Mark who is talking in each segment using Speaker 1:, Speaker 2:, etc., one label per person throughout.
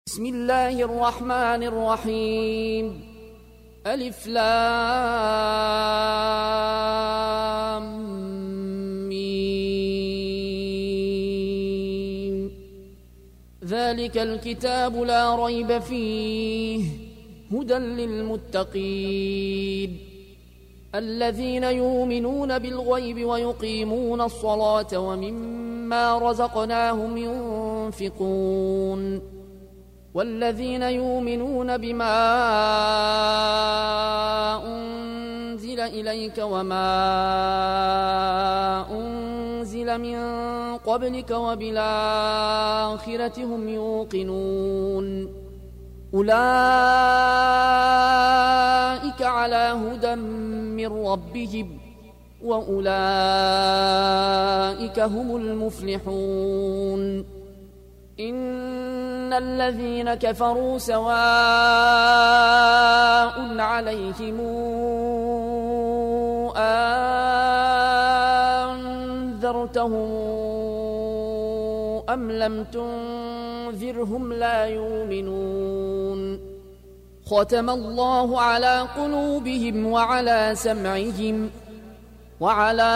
Speaker 1: بسم الله الرحمن الرحيم. ألف لام ميم. ذلك الكتاب لا ريب فيه هدى للمتقين الذين يؤمنون بالغيب ويقيمون الصلاة ومما رزقناهم ينفقون والذين يؤمنون بما أنزل إليك وما أنزل من قبلك وبالآخرة هم يوقنون أولئك على هدى من ربهم وأولئك هم المفلحون. إن الذين كفروا سواء عليهم أنذرتهم أم لم تنذرهم لا يؤمنون. ختم الله على قلوبهم وعلى سمعهم وعلى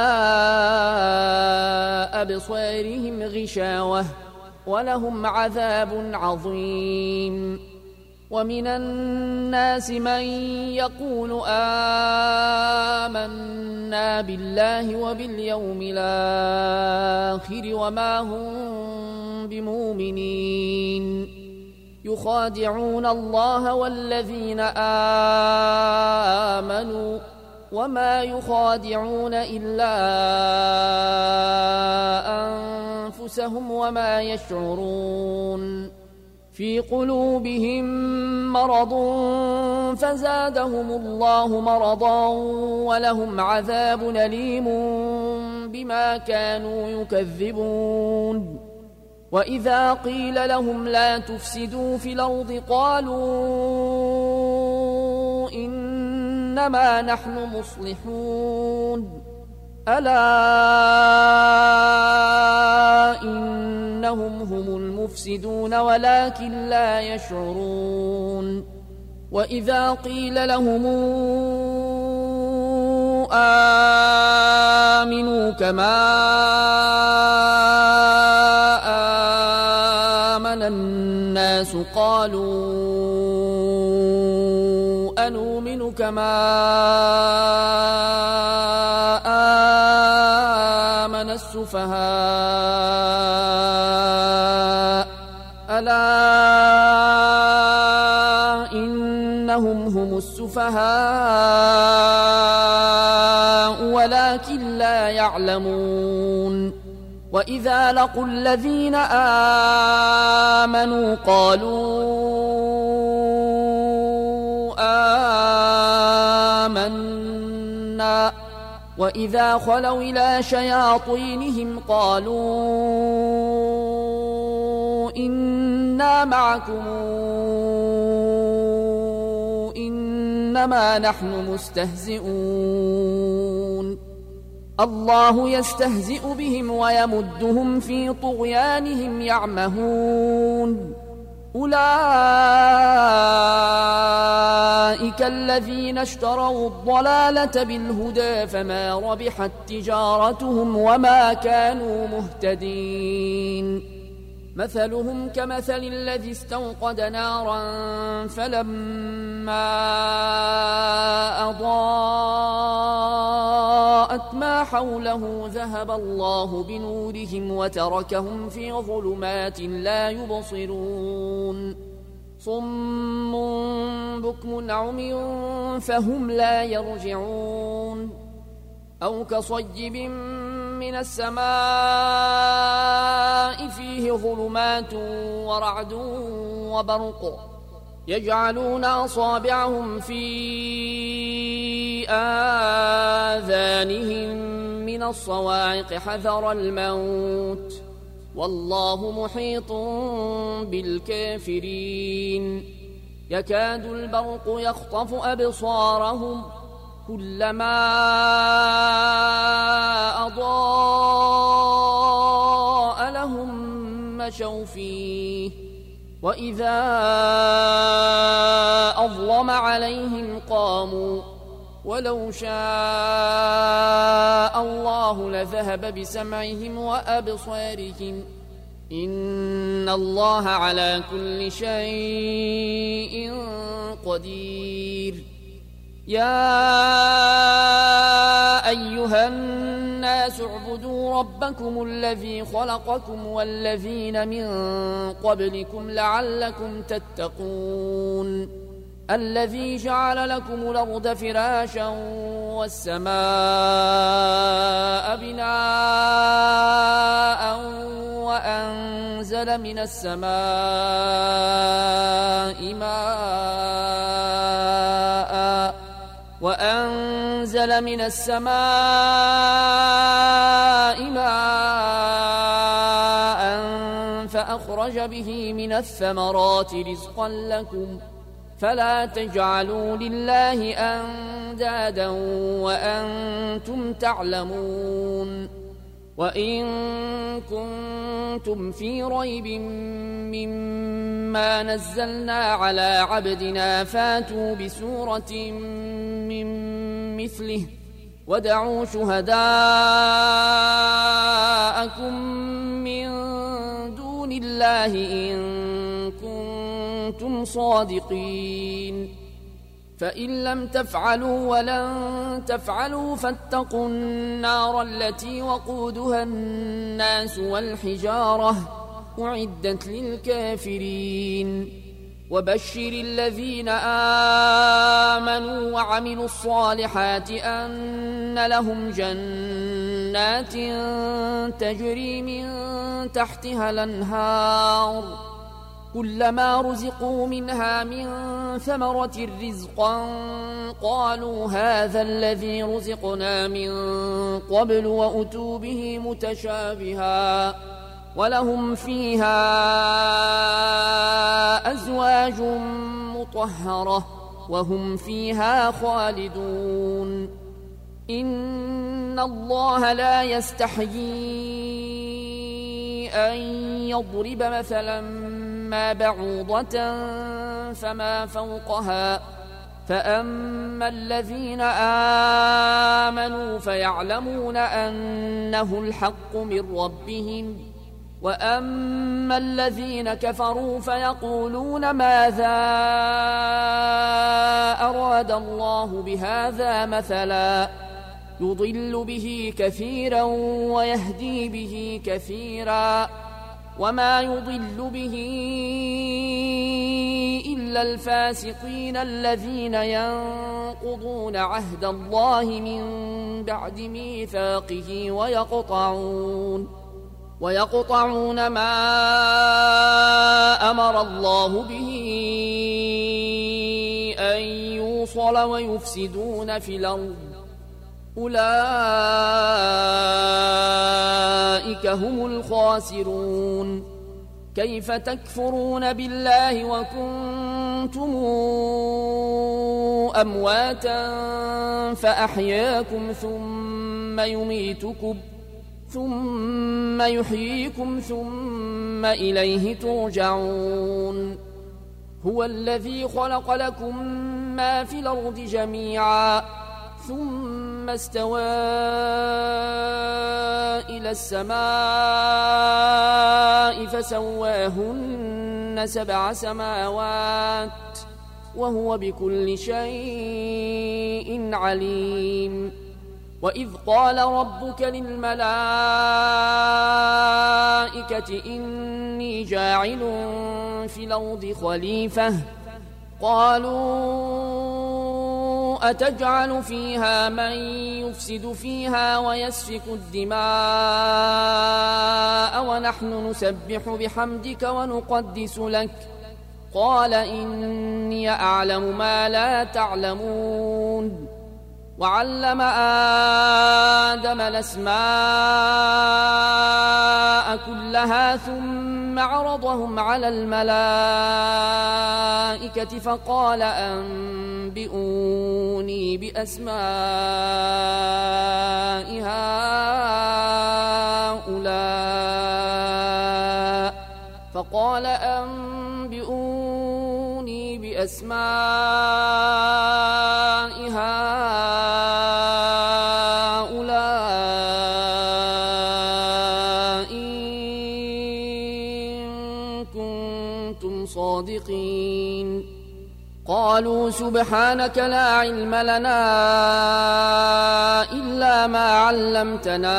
Speaker 1: أبصارهم غشاوة ولهم عذاب عظيم. ومن الناس من يقول آمنا بالله وباليوم الآخر وما هم بمؤمنين يخادعون الله والذين آمنوا وما يخادعون إلا أنفسهم وما يشعرون. في قلوبهم مرض فزادهم الله مرضا ولهم عذاب أليم بما كانوا يكذبون. وإذا قيل لهم لا تفسدوا في الأرض قالوا إنما نحن مصلحون ألا إنهم هم المفسدون ولكن لا يشعرون. وإذا قيل لهم آمنوا كما آمن الناس قالوا أنؤمن كما آمن السفهاء ألا إنهم هم السفهاء ولكن لا يعلمون. وإذا لقوا الذين آمنوا قالوا آمنا وإذا خلوا إلى شياطينهم قالوا إنا معكم إنما نحن مستهزئون. الله يستهزئ بهم ويمدهم في طغيانهم يعمهون. أولئك الذين اشتروا الضلالة بالهدى فما ربحت تجارتهم وما كانوا مهتدين. مثلهم كمثل الذي استوقد نارا فلما أضاءت ما حوله ذهب الله بنورهم وتركهم في ظلمات لا يبصرون. صم بكم عمي فهم لا يرجعون. أو كصيب من السماء فيه ظلمات ورعد وبرق يجعلون أصابعهم في آذانهم من الصواعق حذر الموت والله محيط بالكافرين. يكاد البرق يخطف أبصارهم كلما أضاء لهم مشوا فيه وإذا أظلم عليهم قاموا ولو شاء الله لذهب بسمعهم وأبصارهم إن الله على كل شيء قدير يا أيها الناس اعبدوا ربكم الذي خلقكم والذين من قبلكم لعلكم تتقون الذي جعل لكم الأرض فراشا والسماء بناء وأنزل من السماء ماء فأخرج به من الثمرات رزقا لكم فلا تجعلوا لله أندادا وأنتم تعلمون وإن كنتم في ريب مما نزلنا على عبدنا فاتوا بسورة من مثله وادعوا شهداءكم من دون الله إن كنتم صادقين فإن لم تفعلوا ولن تفعلوا فاتقوا النار التي وقودها الناس والحجارة أعدت للكافرين وبشر الذين آمنوا وعملوا الصالحات أن لهم جنات تجري من تحتها الأنهار كلما رزقوا منها من ثمرة رزقا قالوا هذا الذي رزقنا من قبل وأتوا به متشابها ولهم فيها أزواج مطهرة وهم فيها خالدون إن الله لا يستحيي أن يضرب مثلا ما بعوضة فما فوقها فأما الذين آمنوا فيعلمون أنه الحق من ربهم وأما الذين كفروا فيقولون ماذا أراد الله بهذا مثلا يضل به كثيرا ويهدي به كثيرا وما يضل به إلا الفاسقين الذين ينقضون عهد الله من بعد ميثاقه ويقطعون ما أمر الله به أن يوصل ويفسدون في الأرض أولئك هم الخاسرون كيف تكفرون بالله وكنتم أمواتا فأحياكم ثم يحييكم ثم إليه ترجعون هو الذي خلق لكم ما في الأرض جميعا ثم استوى إلى السماء فسواهن 7 سماوات وهو بكل شيء عليم وإذ قال ربك للملائكة إني جاعل في الأرض خليفة قالوا أتجعل فيها من يفسد فيها ويسفك الدماء ونحن نسبح بحمدك ونقدس لك قال إني أعلم ما لا تعلمون وعلم آدم الأسماء كلها ثم عرضهم على الملائكة فقال أنبئوني بأسماء هؤلاء بأسماء هؤلاء إن كنتم صادقين قالوا سبحانك لا علم لنا إلا ما علمتنا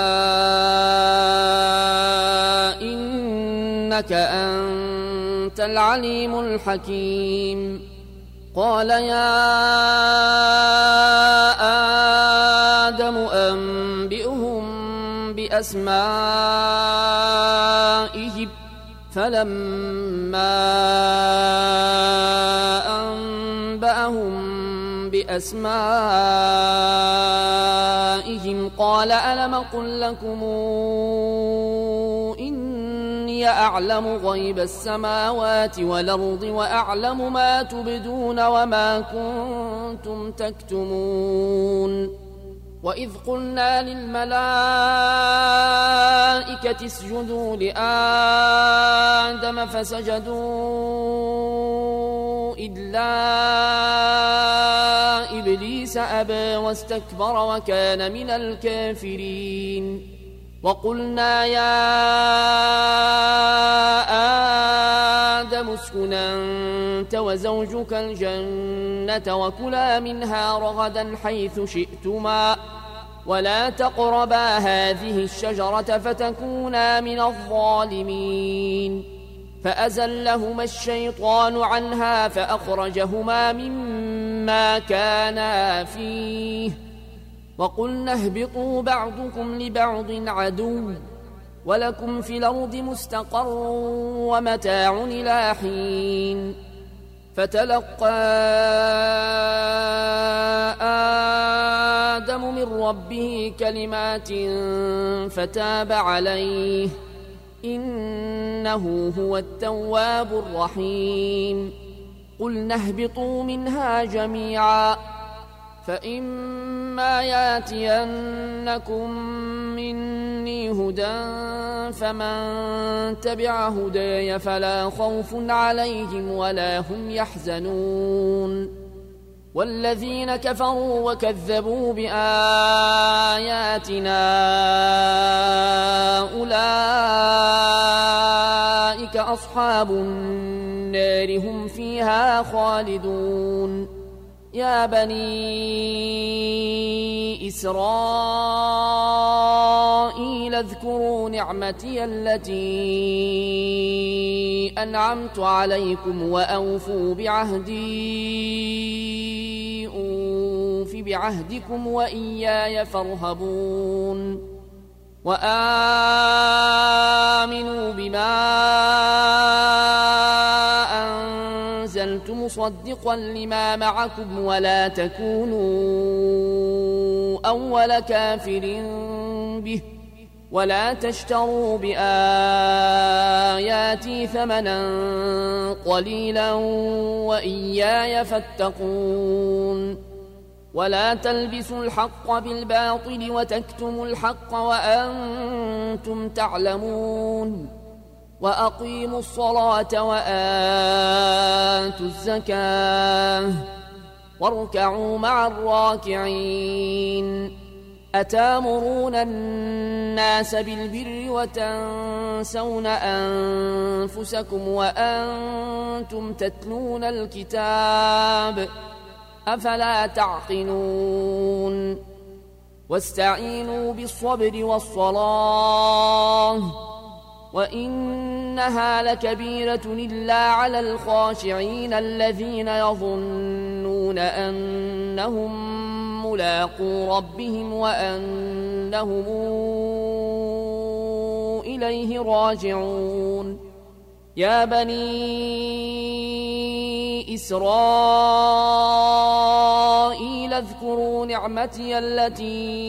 Speaker 1: إنك أنت العليم الحكيم قال يا آدم أنبئهم بأسمائهم فلما أنبأهم بأسمائهم قال ألم قل لكم إني أعلم غيب السماوات والأرض وأعلم ما تبدون وما كنتم تكتمون وإذ قلنا للملائكة اسجدوا لآدم فسجدوا إلا إبليس أبى واستكبر وكان من الكافرين وقلنا يا آدم اسكن أنت وزوجك الجنة وكلا منها رغدا حيث شئتما ولا تقربا هذه الشجرة فتكونا من الظالمين فأزلهما الشيطان عنها فأخرجهما مما كانا فيه وقلنا اهبطوا بعضكم لبعض عدو ولكم في الأرض مستقر ومتاع إلى حين فتلقى آدم من ربه كلمات فتاب عليه إنه هو التواب الرحيم قلنا اهبطوا منها جميعا فإما ياتينكم مني هدى فمن تبع هداي فلا خوف عليهم ولا هم يحزنون والذين كفروا وكذبوا بآياتنا أولئك أصحاب النار هم فيها خالدون يا بني إسرائيل اذكروا نعمتي التي أنعمت عليكم وأوفوا بعهدي أوف بعهدكم وإياي فارهبون وآمنوا بما أنزلت مصدقا لما معكم ولا تكونوا أول كافر به ولا تشتروا بآياتي ثمنا قليلا وإياي فاتقون ولا تلبسوا الحق بالباطل وتكتموا الحق وأنتم تعلمون وأقيموا الصلاة وآتوا الزكاة واركعوا مع الراكعين أتامرون الناس بالبر وتنسون أنفسكم وأنتم تتلون الكتاب أفلا تعقلون واستعينوا بالصبر والصلاة وإنها لكبيرة إلا على الخاشعين الذين يظنون أنهم ملاقو ربهم وأنهم إليه راجعون يا بني إسرائيل اذكروا نعمتي التي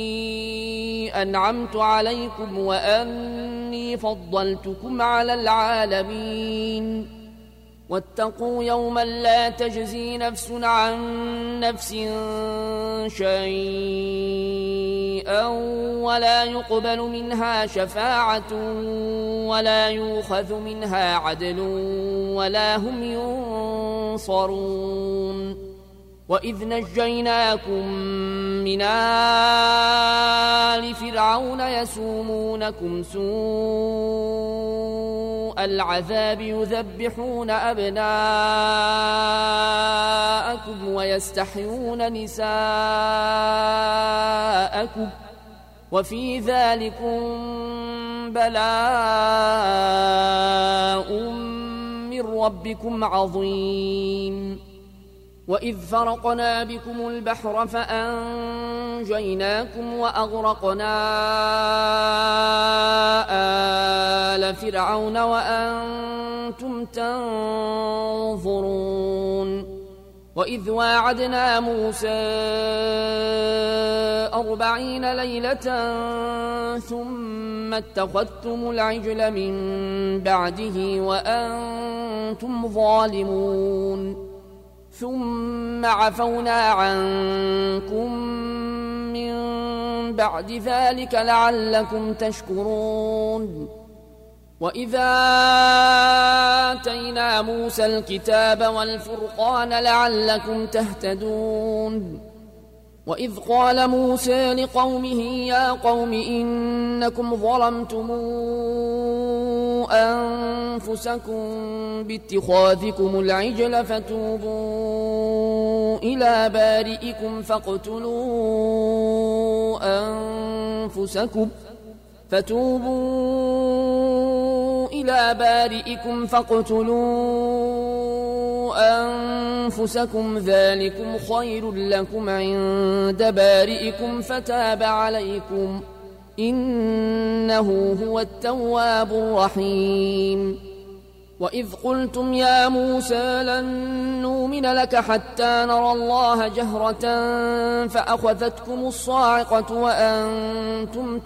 Speaker 1: أنعمت عليكم وأني فضلتكم على العالمين واتقوا يوما لا تجزي نفس عن نفس شيئا ولا يقبل منها شفاعة ولا يؤخذ منها عدل ولا هم ينصرون وإذ نجيناكم من آل فرعون يسومونكم سوء العذاب يذبحون أبناءكم ويستحيون نساءكم وفي ذلكم بلاء من ربكم عظيم وإذ فرقنا بكم البحر فأنجيناكم وأغرقنا آل فرعون وأنتم تنظرون وإذ واعدنا موسى 40 ليلة ثم اتخذتم العجل من بعده وأنتم ظالمون ثم عفونا عنكم من بعد ذلك لعلكم تشكرون وإذا آتينا موسى الكتاب والفرقان لعلكم تهتدون وإذ قال موسى لقومه يا قوم إنكم ظلمتم أنفسكم باتخاذكم العجل فتوبوا إلى بارئكم فاقتلوا أنفسكم ذلكم خير لكم عند بارئكم فتاب عليكم إنه هو التواب الرحيم وإذ قلتم يا موسى لن نؤمن لك حتى نرى الله جهرة فأخذتكم الصاعقة وأنتم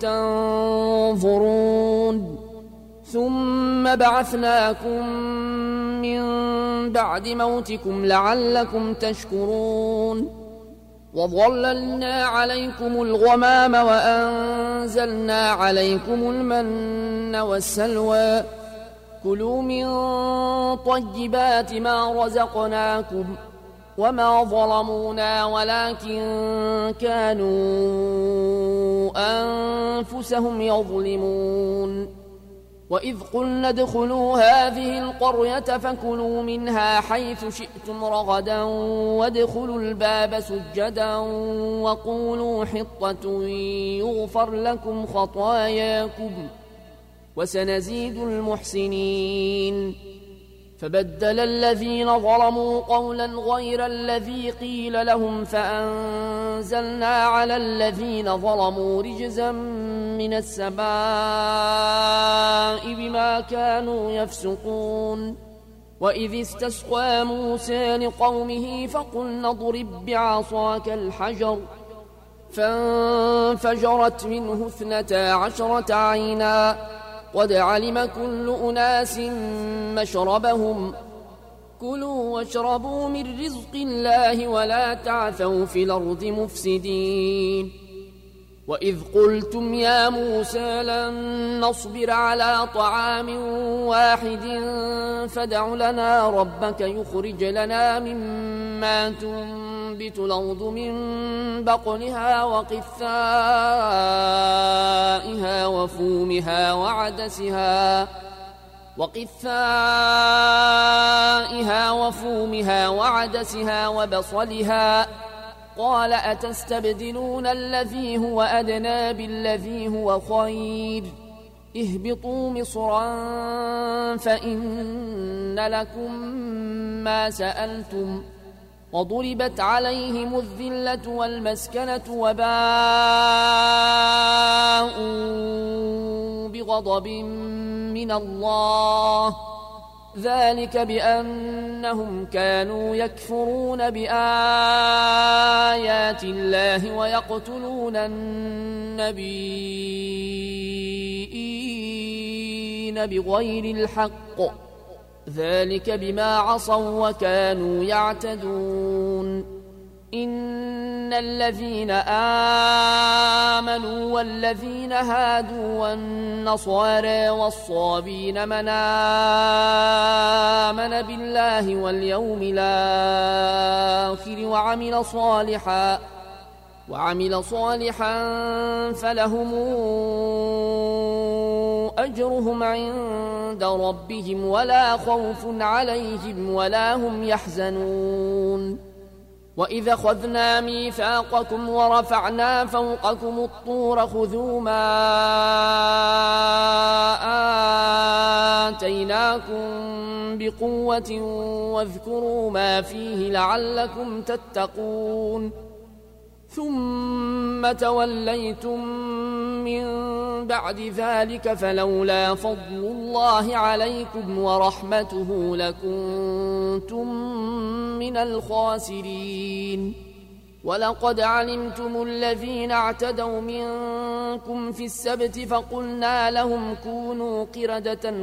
Speaker 1: تنظرون ثم بعثناكم من بعد موتكم لعلكم تشكرون وظللنا عليكم الغمام وأنزلنا عليكم المن والسلوى كلوا من طيبات ما رزقناكم وما ظلمونا ولكن كانوا أنفسهم يظلمون وإذ قلنا ادخلوا هذه القرية فكلوا منها حيث شئتم رغدا وادخلوا الباب سجدا وقولوا حطة يغفر لكم خطاياكم وسنزيد المحسنين فبدل الذين ظلموا قولا غير الذي قيل لهم فأنزلنا على الذين ظلموا رجزا من السماء بما كانوا يفسقون وإذ استسقى موسى لقومه فقلنا اضرب بعصاك الحجر فانفجرت منه 12 عينا قد علم كل أناس مشربهم كلوا واشربوا من رزق الله ولا تعثوا في الأرض مفسدين وإذ قلتم يا موسى لن نصبر على طعام واحد فادع لنا ربك يخرج لنا مما تنبت الأرض من بقلها وقثائها وفومها وعدسها وبصلها قال أتستبدلون الذي هو أدنى بالذي هو خير اهبطوا مصرا فإن لكم ما سألتم وضربت عليهم الذلة والمسكنة وباءوا بغضب من الله ذلك بأنهم كانوا يكفرون بآيات الله ويقتلون النبيين بغير الحق ذلك بما عصوا وكانوا يعتدون إن الذين آمنوا والذين هادوا والنصارى والصابين من آمن بالله واليوم الآخر وعمل صالحا فلهم أجرهم عند ربهم ولا خوف عليهم ولا هم يحزنون وإذا أخذنا ميثاقكم ورفعنا فوقكم الطور خذوا ما آتيناكم بقوة واذكروا ما فيه لعلكم تتقون ثم توليتم من بعد ذلك فلولا فضل الله عليكم ورحمته لكنتم من الخاسرين ولقد علمتم الذين اعتدوا منكم في السبت فقلنا لهم كونوا قردة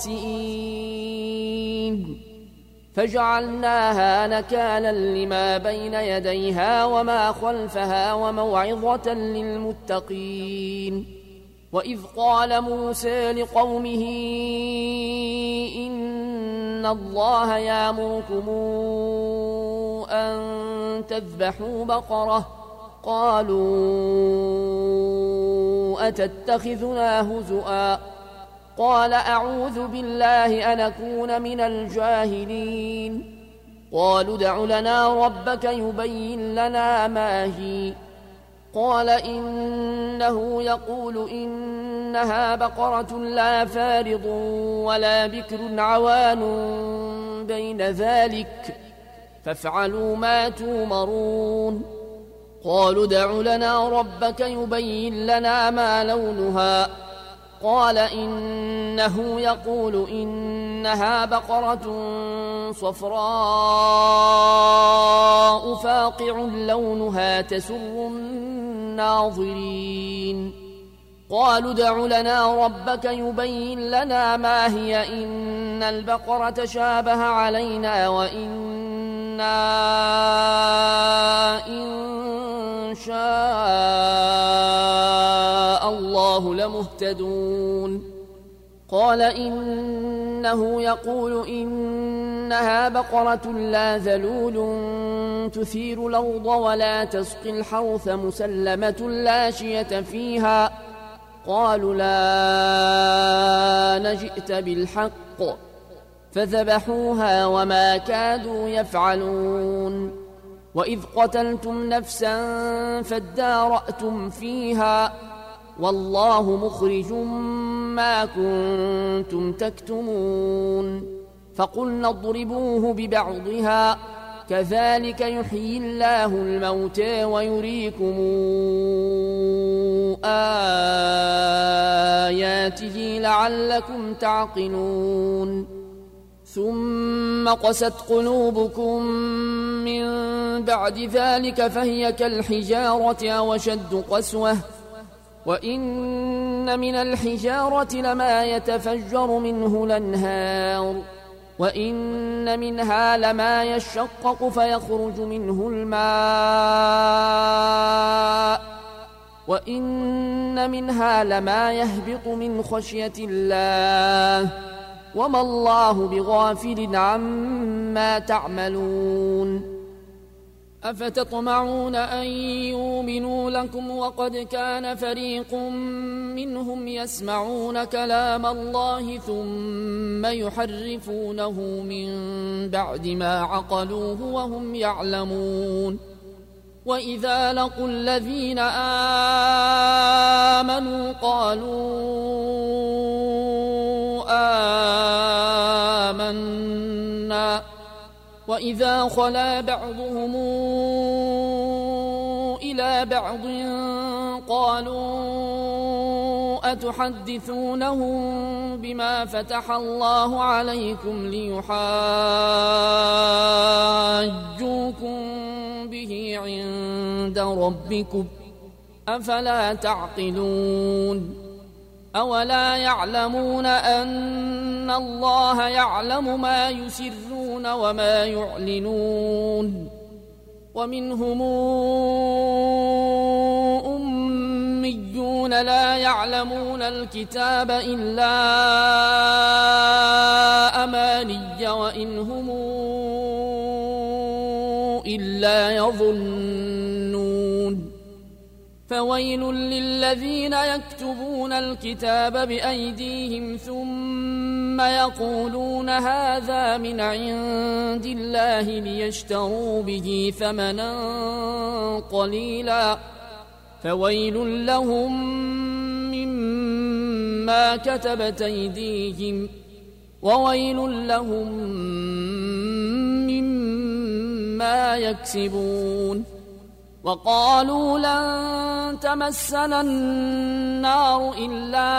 Speaker 1: خاسئين فجعلناها نكالا لما بين يديها وما خلفها وموعظة للمتقين وإذ قال موسى لقومه إن الله يأمركم أن تذبحوا بقرة قالوا أتتخذنا هزؤا قال أعوذ بالله أن أكون من الجاهلين قالوا ادع لنا ربك يبين لنا ما هي قال إنه يقول إنها بقرة لا فارض ولا بكر عوان بين ذلك فافعلوا ما تومرون قالوا ادع لنا ربك يبين لنا ما لونها قال إنه يقول إنها بقرة صفراء فاقع لونها تسر الناظرين قالوا ادع لنا ربك يبين لنا ما هي إن البقرة شابه علينا وإنا إن شاء الله لمهتدون قال إنه يقول إنها بقرة لا ذلول تثير الأرض ولا تسقي الحرث مسلمة لا شية فيها قالوا لا نجئت بالحق فذبحوها وما كادوا يفعلون وإذ قتلتم نفسا فادارأتم فيها والله مخرج ما كنتم تكتمون فقلنا اضربوه ببعضها كذلك يحيي الله الموتى ويريكم آياته لعلكم تعقلون ثم قست قلوبكم من بعد ذلك فهي كالحجارة أو أشد قسوة وإن من الحجارة لما يتفجر منه الأنهار وإن منها لما يشقق فيخرج منه الماء وإن منها لما يهبط من خشية الله وما الله بغافل عما تعملون أفتطمعون أن يؤمنوا لكم وقد كان فريق منهم يسمعون كلام الله ثم يحرفونه من بعد ما عقلوه وهم يعلمون وإذا لقوا الذين آمنوا قالوا آمنا وإذا خلا بعضهم إلى بعض قالوا أتحدثونهم بما فتح الله عليكم ليحاجوكم به عند ربكم أفلا تعقلون أولا يعلمون أن الله يعلم ما يسرون وما يعلنون ومنهم أميون لا يعلمون الكتاب إلا أماني وإن هم إلا يظنون فويل للذين يكتبون الكتاب بأيديهم ثم يقولون هذا من عند الله ليشتروا به ثمنا قليلا فويل لهم مما كتبت أيديهم وويل لهم مما يكسبون وقالوا لن تمسنا النار إلا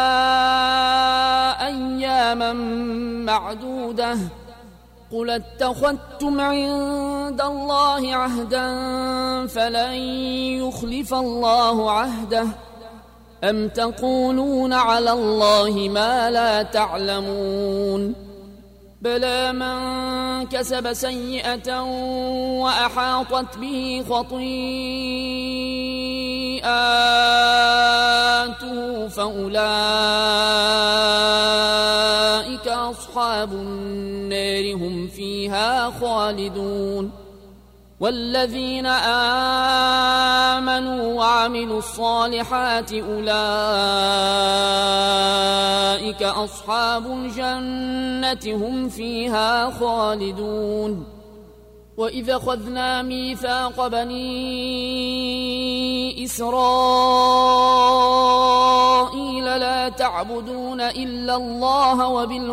Speaker 1: أياما معدودة قل اتخذتم عند الله عهدا فلن يخلف الله عهده أم تقولون على الله ما لا تعلمون بلى من كسب سيئة وأحاطت به خطيئاته فأولئك أصحاب النار هم فيها خالدون والذين آمنوا وعملوا الصالحات أولئك أصحاب الجنة هم فيها خالدون وإذا أخذنا ميثاق بني إسرائيل لا تعبدون إلا الله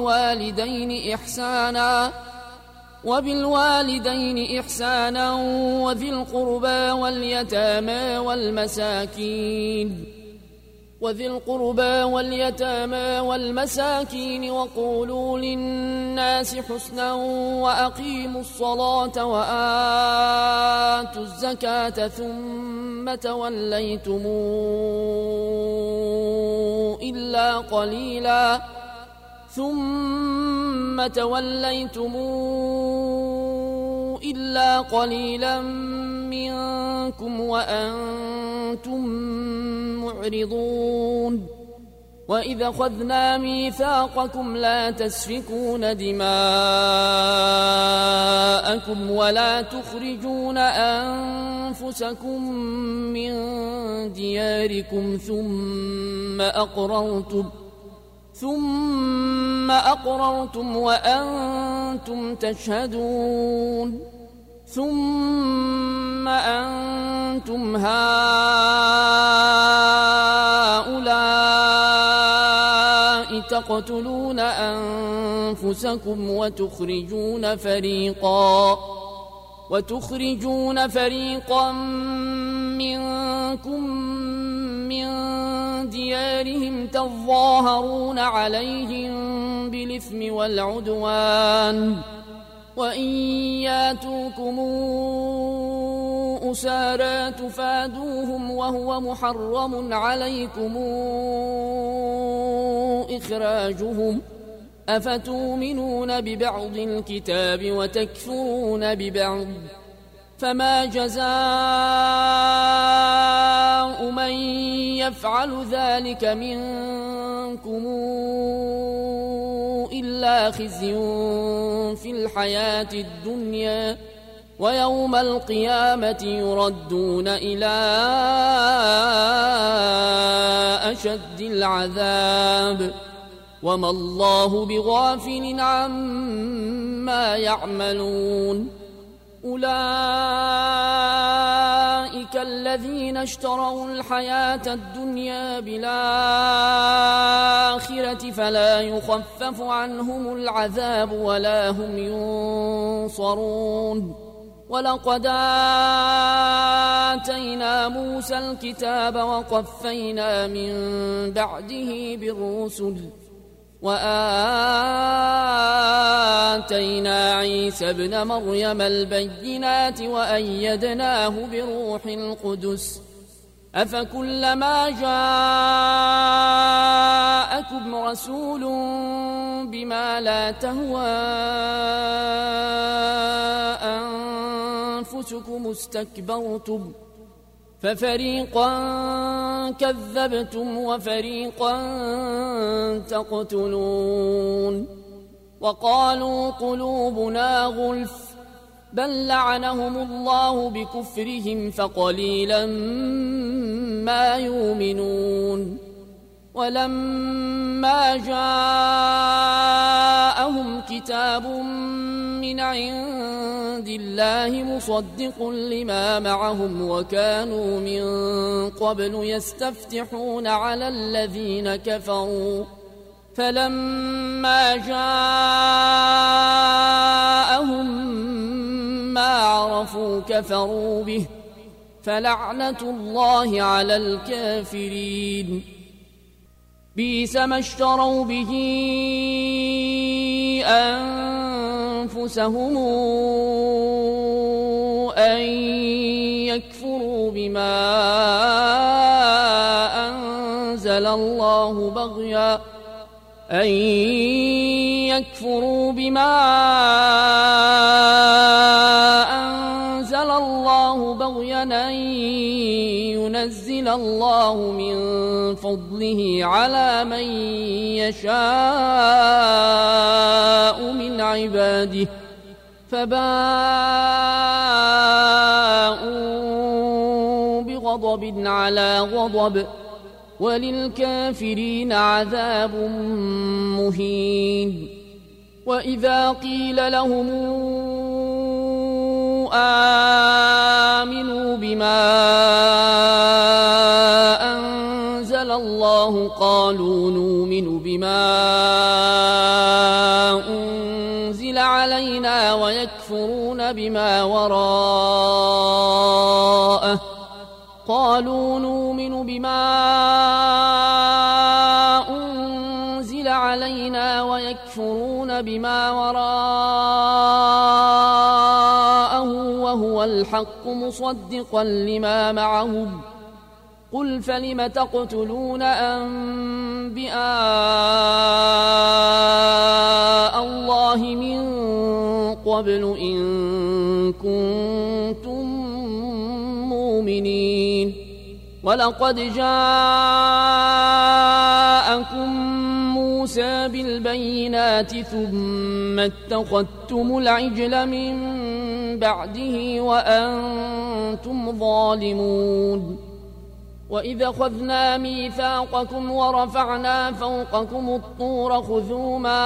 Speaker 1: وبالوالدين إحسانا وذي القربى واليتامى والمساكين وقولوا للناس حسنا وأقيموا الصلاة وآتوا الزكاة ثم توليتم إلا قليلا منكم وأنتم معرضون وإذا أخذنا ميثاقكم لا تسفكون دماءكم ولا تخرجون أنفسكم من دياركم ثم أقررتم وأنتم تشهدون ثم أنتم هؤلاء تقتلون أنفسكم وتخرجون فريقا منكم من ديارهم تظاهرون عليهم بالإثم والعدوان وإن ياتوكم أسارى تفادوهم وهو محرم عليكم إخراجهم أفتؤمنون ببعض الكتاب وتكفرون ببعض فما جزاء من يفعل ذلك منكم إلا خزي في الحياة الدنيا ويوم القيامة يردون إلى أشد العذاب وما الله بغافل عما يعملون أولئك الذين اشتروا الحياة الدنيا بالآخرة فلا يخفف عنهم العذاب ولا هم ينصرون ولقد آتينا موسى الكتاب وقفينا من بعده بالرسل وآتينا عيسى ابن مريم البينات وأيدناه بروح القدس أفكلما جاءكم رسول بما لا تهوى أنفسكم استكبرتم ففريقا كذبتم وفريقا تقتلون وقالوا قلوبنا غلف بل لعنهم الله بكفرهم فقليلا ما يؤمنون ولما جاءهم كتاب من عند الله مصدق لما معهم وكانوا من قبل يستفتحون على الذين كفروا فلما جاءهم ما عرفوا كفروا به فلعنة الله على الكافرين بئس ما اشتروا به أنفسهم أن يكفروا بما أنزل الله بغيا أن ينزل الله من فضله على من يشاء من عباده فباءوا بغضب على غضب وللكافرين عذاب مهين وإذا قيل لهم آمنوا بما أنزل الله قالوا نؤمن بما أنزل علينا ويكفرون بما وراءه قالوا نؤمن بما أنزل علينا ويكفرون بما وراءه وهو الحق مصدقا لما معهم قل فلم تقتلون أنبياء الله من قبل إن كنتم مؤمنين ولقد جاءكم موسى بالبينات ثم اتخذتم العجل من بعده وأنتم ظالمون وإذا أخذنا ميثاقكم ورفعنا فوقكم الطور خذوا ما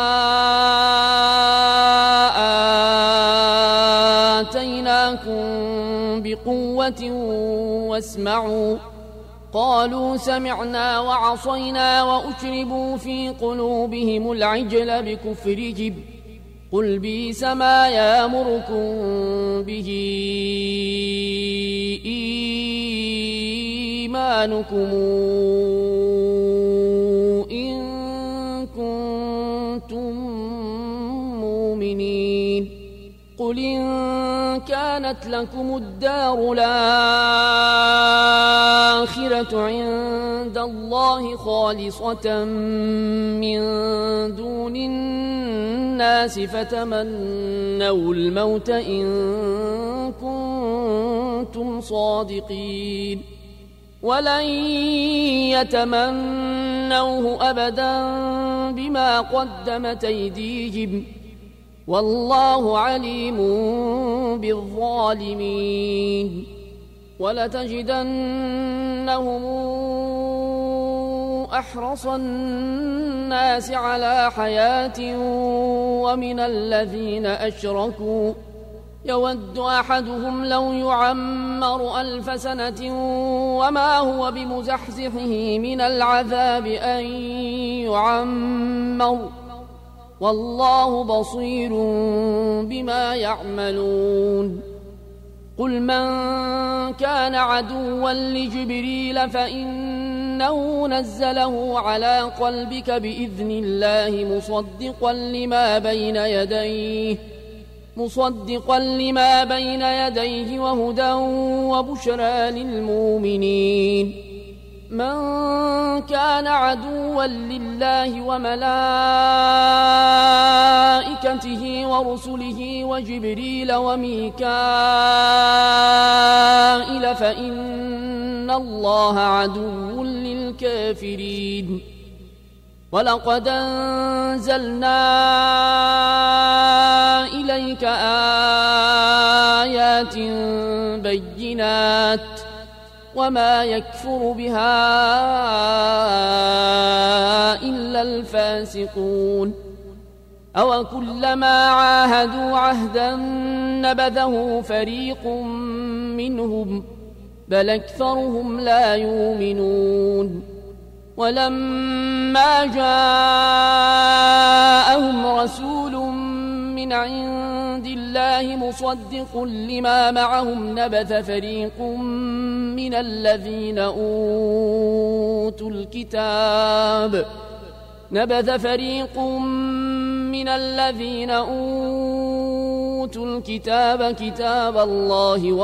Speaker 1: آتيناكم بقوة واسمعوا قالوا سمعنا وعصينا وأشربوا في قلوبهم العجل بكفرهم قل بئس ما يأمركم به إيمانكم إن كنتم مؤمنين قل إن كانت لكم الدار الآخرة عند الله خالصة من دون الناس فتمنوا الموت إن كنتم صادقين ولن يتمنوه أبدا بما قدمت أيديهم والله عليم بالظالمين ولتجدنهم أحرص الناس على حياة ومن الذين أشركوا يود أحدهم لو يعمر 1000 سنة وما هو بمزحزحه من العذاب أن يعمر والله بصير بما يعملون قل من كان عدوا لجبريل فإنه نزله على قلبك بإذن الله مصدقا لما بين يديه وهدى وبشرى للمؤمنين من كان عدوا لله وملائكته ورسله وجبريل وميكائيل فإن الله عدو للكافرين ولقد أنزلنا إليك آيات بينات وما يكفر بها إلا الفاسقون أو كلما عاهدوا عهدا نبذه فريق منهم بل أكثرهم لا يؤمنون ولما جاءهم رسول من عند الله مصدق لما معهم نبذ فريق من الذين أوتوا الكتاب كتاب الله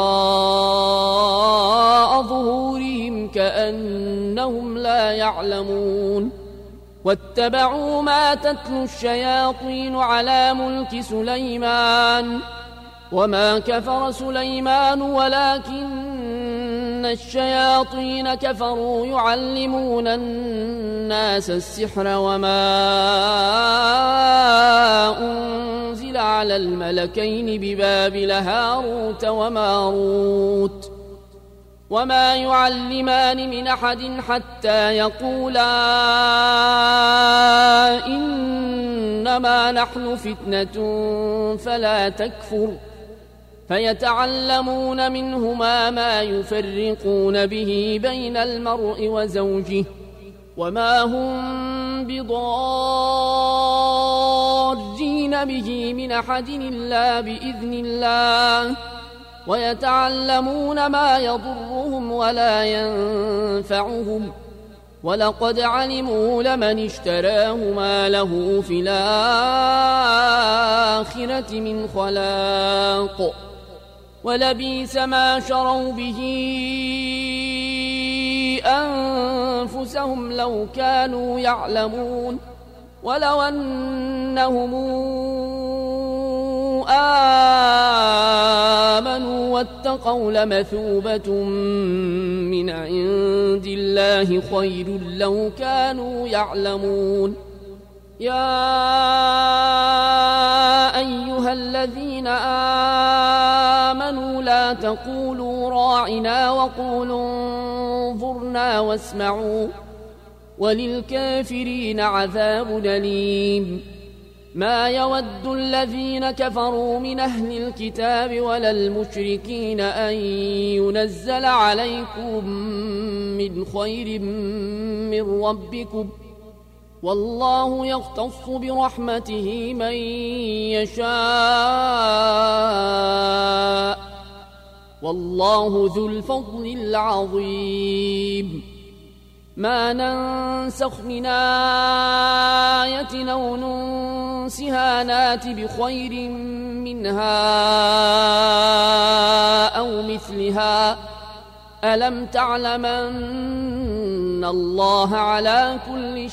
Speaker 1: وراء ظهورهم كأنهم لا يعلمون واتبعوا ما تتلو الشياطين على ملك سليمان وما كفر سليمان ولكن الشياطين كفروا يعلمون الناس السحر وما أنزل على الملكين ببابل هاروت وماروت وما يعلمان من أحد حتى يقولا إنما نحن فتنة فلا تكفر فيتعلمون منهما ما يفرقون به بين المرء وزوجه وما هم بضارين به من أحد إلا بإذن الله ويتعلمون ما يضرهم ولا ينفعهم ولقد علموا لمن اشتراه ما له في الآخرة من خلاق ولبئس ما شروا به أنفسهم لو كانوا يعلمون ولو أنهم آمنوا واتقوا لمثوبة من عند الله خير لو كانوا يعلمون يا أيها الذين آمنوا لا تقولوا راعنا وقولوا انظرنا واسمعوا وللكافرين عذاب أليم ما يود الذين كفروا من أهل الكتاب ولا المشركين أن ينزل عليكم من خير من ربكم والله يختص برحمته من يشاء والله ذو الفضل العظيم ما ننسخ من آية أو ننسها نات بخير منها أو مثلها ألم تعلم أن الله على كل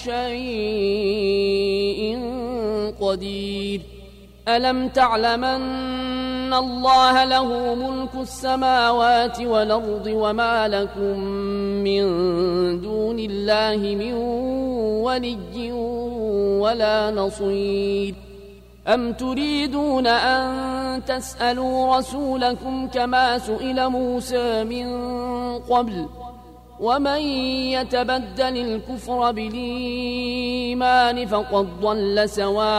Speaker 1: شيء قدير ألم تعلم أن الله له ملك السماوات والأرض وما لكم من دون الله من ولي ولا نصير أم تريدون أن تسألوا رسولكم كما سئل موسى من قبل ومن يتبدل الكفر بالإيمان فقد ضل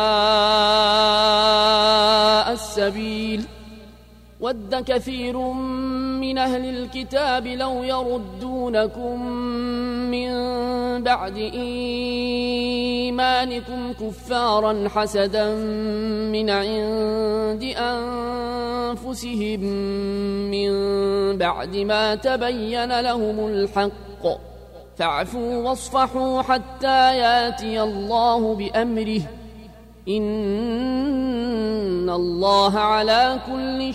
Speaker 1: سواء السبيل ود كثير من أهل الكتاب لو يردونكم من بعد إيمانكم كفارا حسدا من عند أنفسهم من بعد ما تبين لهم الحق فاعفوا واصفحوا حتى ياتي الله بأمره إن الله على كل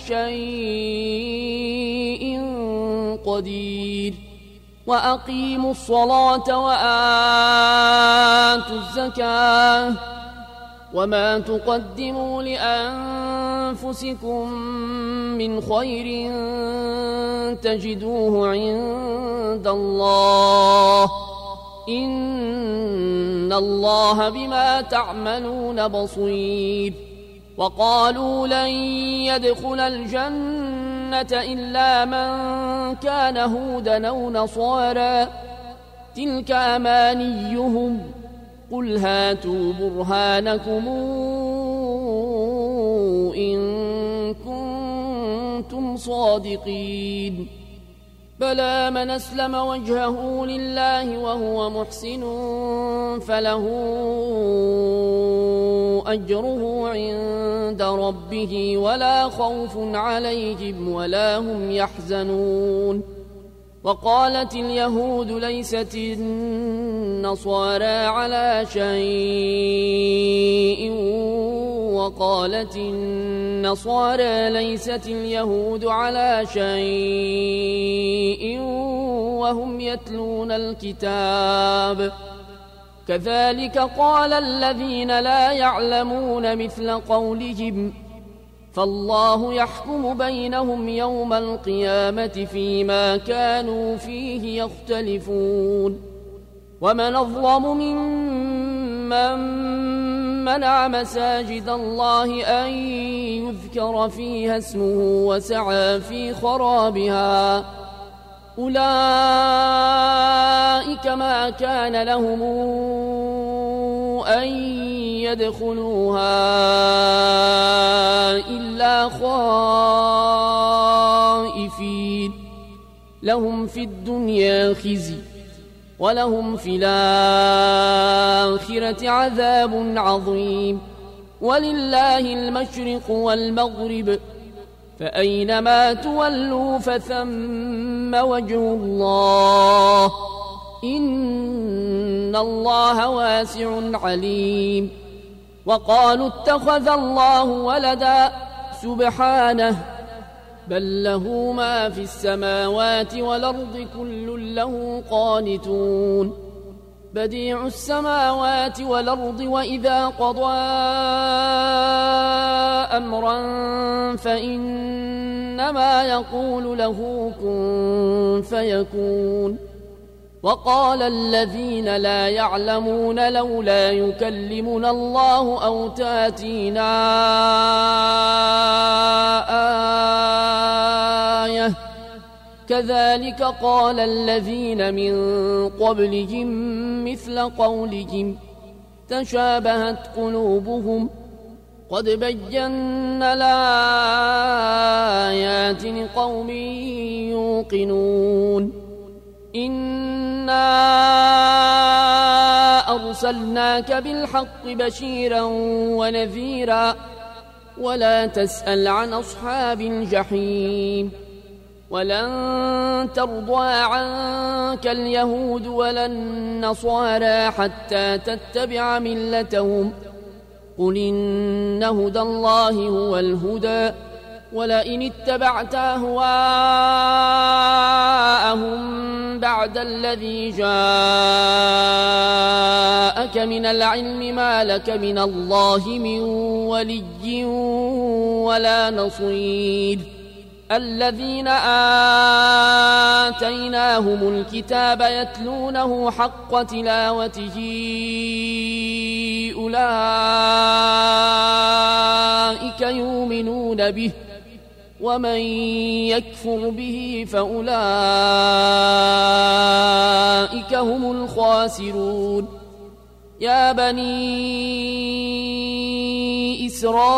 Speaker 1: شيء قدير وأقيموا الصلاة وآتوا الزكاة وما تقدموا لأنفسكم من خير تجدوه عند الله إن الله بما تعملون بصير. وقالوا لن يدخل الجنة إلا من كان هودا أو نصارى تلك أمانيهم قل هاتوا برهانكم إن كنتم صادقين. بلى من أسلم وجهه لله وهو محسن فله أجره عند ربه ولا خوف عليهم ولا هم يحزنون. وقالت اليهود ليست النصارى على شيء وقالت النصارى ليست اليهود على شيء وهم يتلون الكتاب كذلك قال الذين لا يعلمون مثل قولهم فالله يحكم بينهم يوم القيامة فيما كانوا فيه يختلفون. ومن أظلم ممن منع مساجد الله أن يذكر فيها اسمه وسعى في خرابها أولئك ما كان لهم أن يدخلوها إلا خائفين لهم في الدنيا خزي ولهم في الآخرة عذاب عظيم. ولله المشرق والمغرب فأينما تولوا فثم وجه الله إن الله واسع عليم. وقالوا اتخذ الله ولدا سبحانه بل له ما في السماوات والأرض كل له قانتون. بديع السماوات والأرض وإذا قضى أمرا فإنما يقول له كن فيكون. وقال الذين لا يعلمون لولا يكلمنا الله أو تاتينا آية كذلك قال الذين من قبلهم مثل قولهم تشابهت قلوبهم قد بينا الآيات لقوم يوقنون. إنا أرسلناك بالحق بشيرا ونذيرا ولا تسأل عن أصحاب الجحيم. ولن ترضى عنك اليهود ولا النصارى حتى تتبع ملتهم قل إن هدى الله هو الهدى ولئن اتبعت أهواءهم بعد الذي جاءك من العلم ما لك من الله من ولي ولا نصير. الذين آتيناهم الكتاب يتلونه حق تلاوته أولئك يؤمنون به ومن يكفر به فأولئك هم الخاسرون. يا بني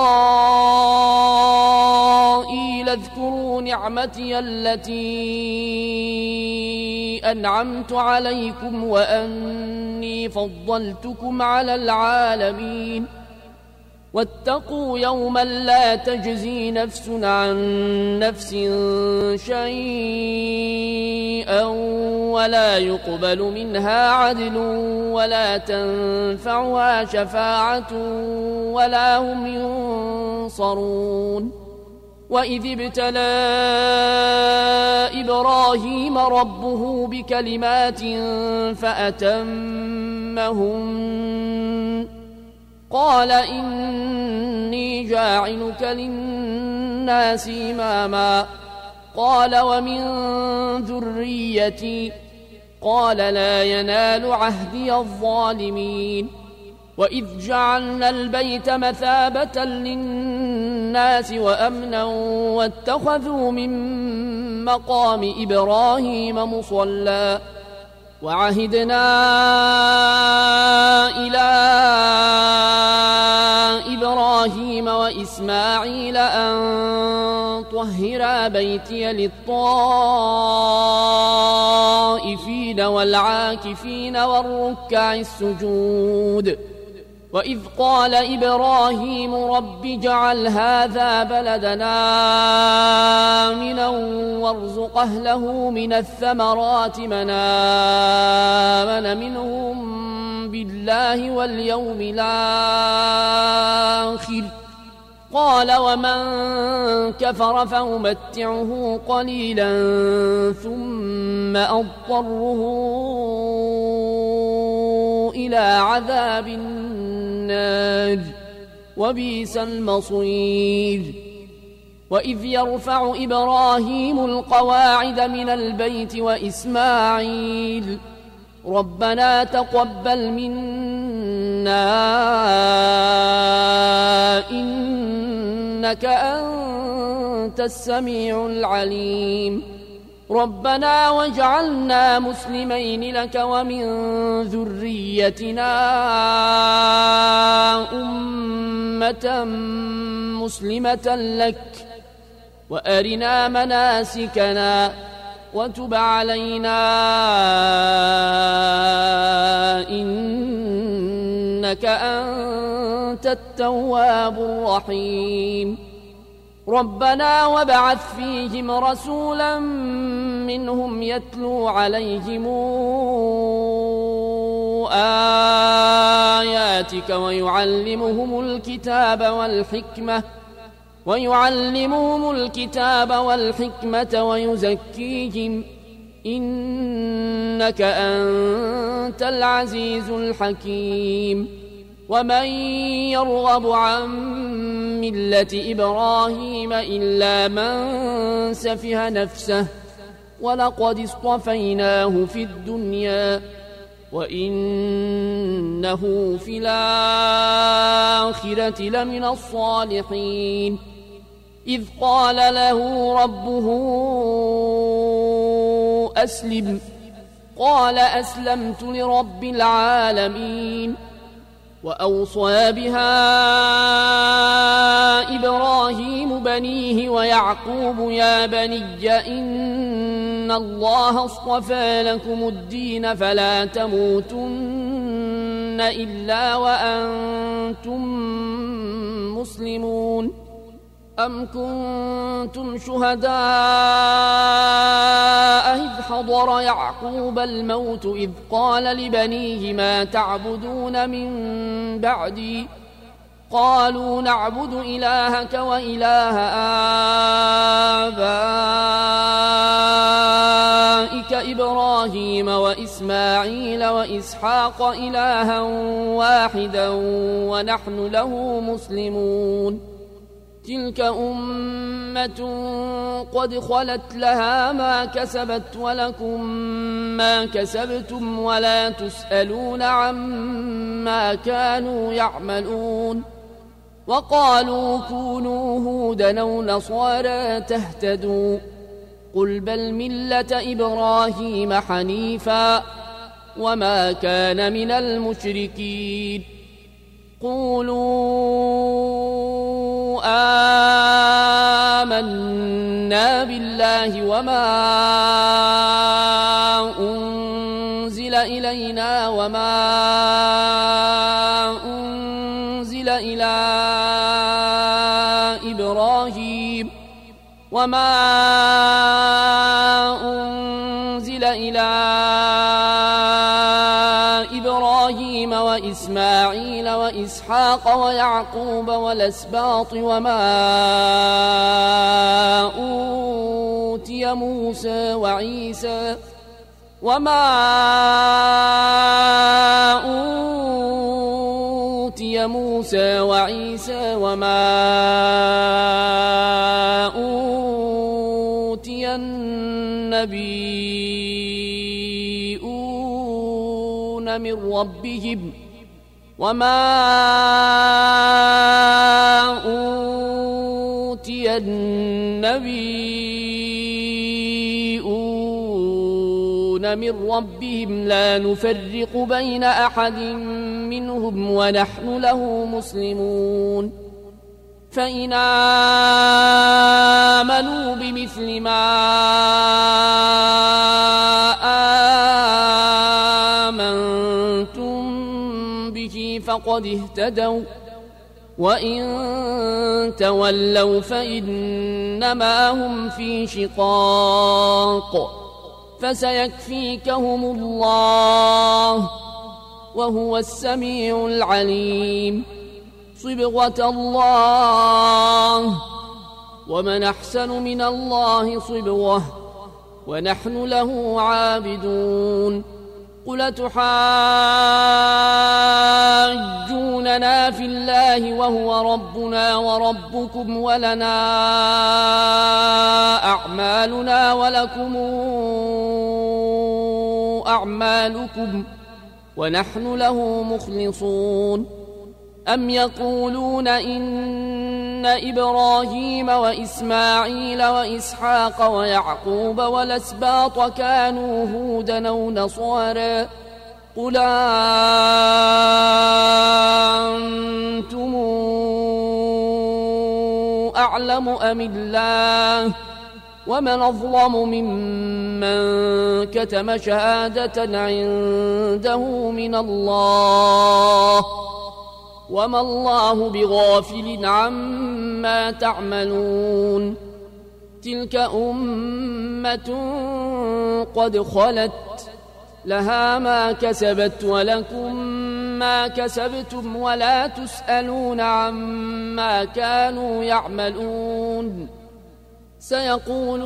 Speaker 1: إسرائيل اذكروا نعمتي التي أنعمت عليكم وأني فضلتكم على العالمين. واتقوا يوما لا تجزي نفس عن نفس شيئا ولا يقبل منها عدل ولا تنفعها شفاعة ولا هم ينصرون. وإذ ابتلى إبراهيم ربه بكلمات فأتمهن قال إني جاعلك للناس إماما قال ومن ذريتي قال لا ينال عهدي الظالمين وإذ جعلنا البيت مثابة للناس وأمنا واتخذوا من مقام إبراهيم مصلى وعهدنا إلى إبراهيم وإسماعيل أن طهرا بيتي للطائفين والعاكفين والركع السجود وإذ قال إبراهيم رب اجعل هذا بلدنا آمنا وارزق أهله من الثمرات من آمن منهم بالله واليوم الآخر قال ومن كفر فأمتعه قليلا ثم أضطره إلى عذاب النار وبئس المصير وإذ يرفع إبراهيم القواعد من البيت وإسماعيل ربنا تقبل منا إنك أنت السميع العليم ربنا واجعلنا مسلمين لك ومن ذريتنا أمة مسلمة لك وأرنا مناسكنا وتب علينا إنك أنت التواب الرحيم ربنا وابعث فيهم رسولا منهم يتلو عليهم آياتك ويعلمهم الكتاب والحكمة ويزكيهم إنك أنت العزيز الحكيم ومن يرغب عن ملة إبراهيم إلا من سفه نفسه ولقد اصطفيناه في الدنيا وإنه في الآخرة لمن الصالحين إذ قال له ربه أسلم قال أسلمت لرب العالمين وأوصى بها إبراهيم بنيه ويعقوب يا بني إن الله اصطفى لكم الدين فلا تموتن إلا وأنتم مسلمون أم كنتم شهداء إذ حضر يعقوب الموت إذ قال لبنيه ما تعبدون من بعدي قالوا نعبد إلهك وإله آبائك إبراهيم وإسماعيل وإسحاق إلها واحدا ونحن له مسلمون تلك أمة قد خلت لها ما كسبت ولكم ما كسبتم ولا تسألون عما كانوا يعملون وقالوا كونوا هودا أو نصارى تهتدوا قل بل ملة إبراهيم حنيفا وما كان من المشركين قولوا آمنا بالله وما أنزل إلينا وما أنزل إلى إبراهيم وإسماعيل وإسحاق ويعقوب والأسباط وما أوتي موسى وعيسى أوتي موسى وعيسى وما أوتي النبيون من ربهم وما أوتي النبيون من ربهم لا نفرق بين أحد منهم ونحن له مسلمون فإن آمنوا بمثل ما آمنتم به فقد اهتدوا وإن تولوا فإنما هم في شقاق فسيكفيكهم الله وهو السميع العليم صبغة الله ومن أحسن من الله صبغة ونحن له عابدون قل تحاجوننا في الله وهو ربنا وربكم ولنا أعمالنا ولكم أعمالكم ونحن له مخلصون أم يقولون إن إبراهيم وإسماعيل وإسحاق ويعقوب والأسباط كانوا هودا أو نصارى قل أنتم أعلم أم الله ومن أظلم ممن كتم شهادة عنده من الله وما الله بغافل عما تعملون تلك أمة قد خلت لها ما كسبت ولكم ما كسبتم ولا تسألون عما كانوا يعملون سيقول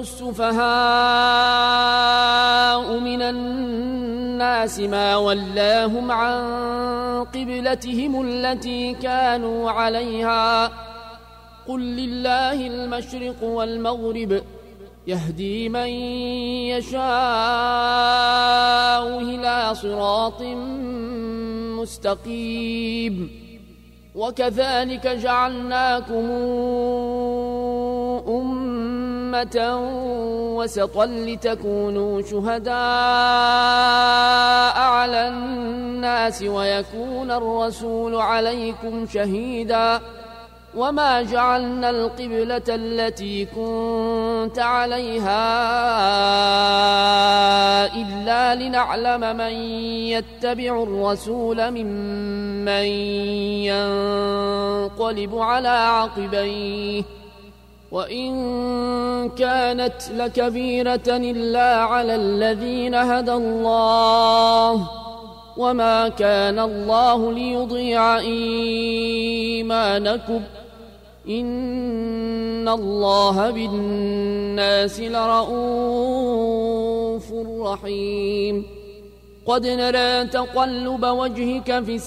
Speaker 1: السفهاء من الناس ما ولاهم عن قبلتهم التي كانوا عليها قل لله المشرق والمغرب يهدي من يشاء إلى صراط مستقيم وكذلك جعلناكم أمة وسطا لتكونوا شهداء على الناس ويكون الرسول عليكم شهيدا وما جعلنا القبلة التي كنت عليها إلا لنعلم من يتبع الرسول ممن ينقلب على عقبيه وإن كانت لكبيرة إلا على الذين هدى الله وما كان الله ليضيع إيمانكم إن الله بالناس لرؤوف رحيم قد نرى تقلب وجهك في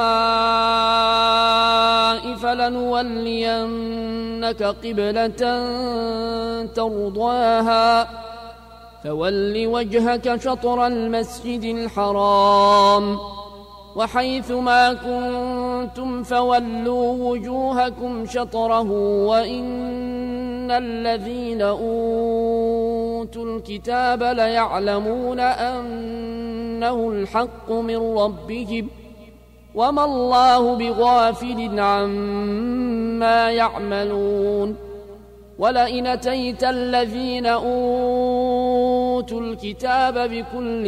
Speaker 1: السماء فلنولينك قبلة ترضاها فول وجهك شطر المسجد الحرام وحيث ما كنتم فولوا وجوهكم شطره وإن الذين أوتوا الكتاب ليعلمون أنه الحق من ربهم وما الله بغافل عما يعملون ولئن أتيت الذين أوتوا الكتاب بكل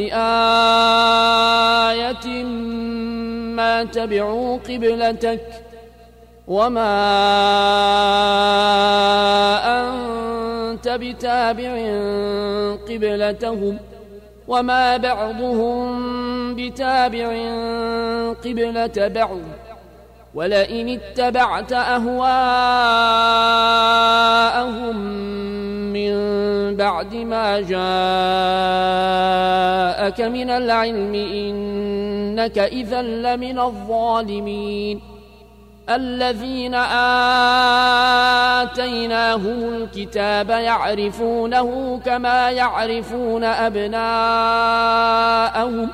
Speaker 1: آية ما تبعوا قبلتك وما أنت بتابع قبلتهم وما بعضهم بتابع قبلة بعض ولئن اتبعت أهواءهم من بعد ما جاءك من العلم إنك إذا لمن الظالمين الذين آتيناهم الكتاب يعرفونه كما يعرفون أبناءهم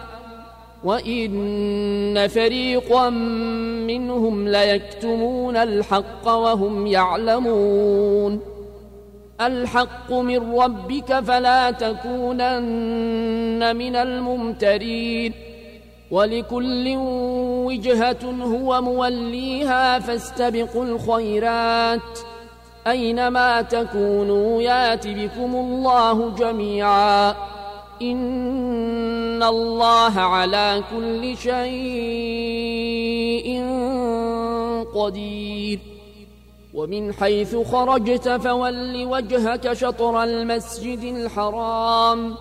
Speaker 1: وإن فريقا منهم ليكتمون الحق وهم يعلمون الحق من ربك فلا تكونن من الممترين ولكل وجهة هو موليها فاستبقوا الخيرات أينما تكونوا يات بكم الله جميعا إن الله على كل شيء قدير ومن حيث خرجت فول وجهك شطر المسجد الحرام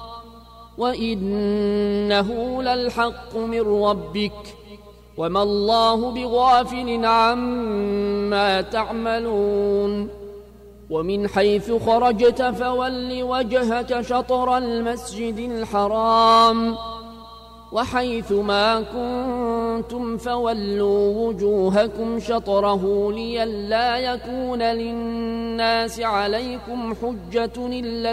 Speaker 1: وإنه للحق من ربك وما الله بغافل عما تعملون ومن حيث خرجت فول وجهك شطر المسجد الحرام وحيث ما كنتم فولوا وجوهكم شطره لئلا يكون للناس عليكم حجة إلا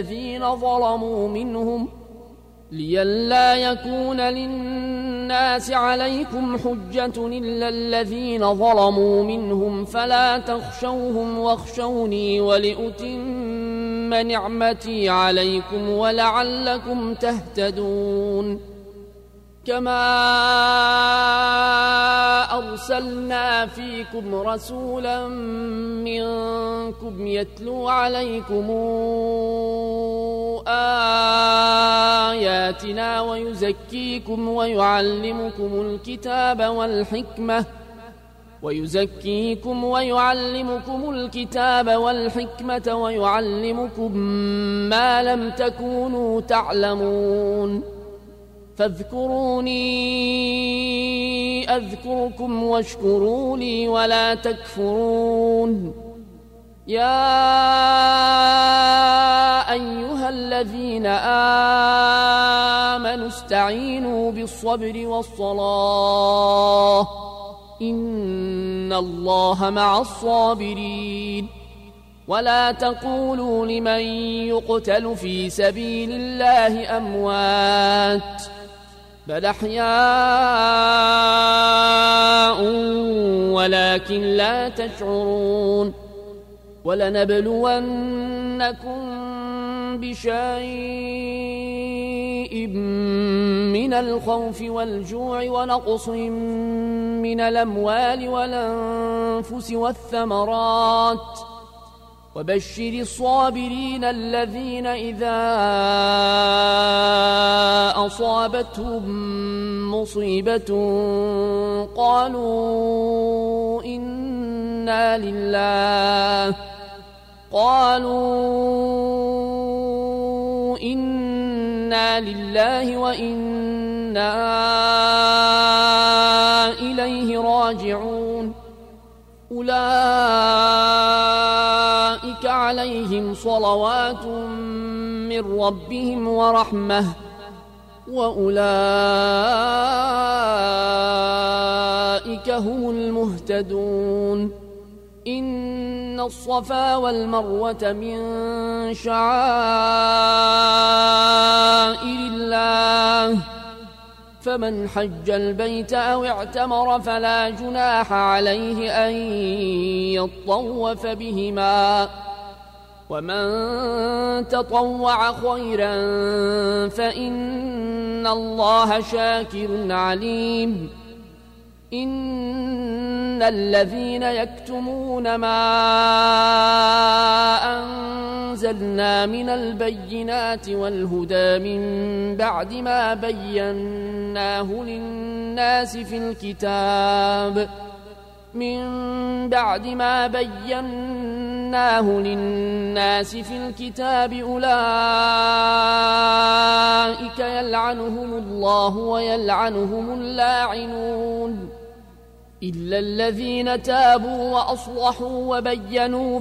Speaker 1: الذين ظلموا منهم فلا تخشوهم واخشوني ولأتم نعمتي عليكم ولعلكم تهتدون كما أرسلنا فيكم رسولا منكم يتلو عليكم آياتنا ويزكيكم ويعلمكم الكتاب والحكمة ويعلمكم ما لم تكونوا تعلمون فاذكروني أذكركم واشكروا لي ولا تكفرون يا أيها الذين آمنوا استعينوا بالصبر والصلاة إن الله مع الصابرين ولا تقولوا لمن يقتل في سبيل الله أموات بل أحياء ولكن لا تشعرون ولنبلونكم بشيء من الخوف والجوع ونقص من الأموال والأنفس والثمرات وبشر الصابرين الذين إذا أصابتهم مصيبة قالوا إنا لله وإنا إليه راجعون أولئك عليهم صلوات من ربهم ورحمة وأولئك هم المهتدون إن الصفا والمروة من شعائر الله فمن حج البيت أو اعتمر فلا جناح عليه أن يطوف بهما ومن تطوع خيرا فإن الله شاكر عليم إن الذين يكتمون ما أنزلنا من البينات والهدى من بعد ما بيناه للناس في الكتاب أولئك يلعنهم الله ويلعنهم اللاعنون إلا الذين تابوا وأصلحوا وبينوا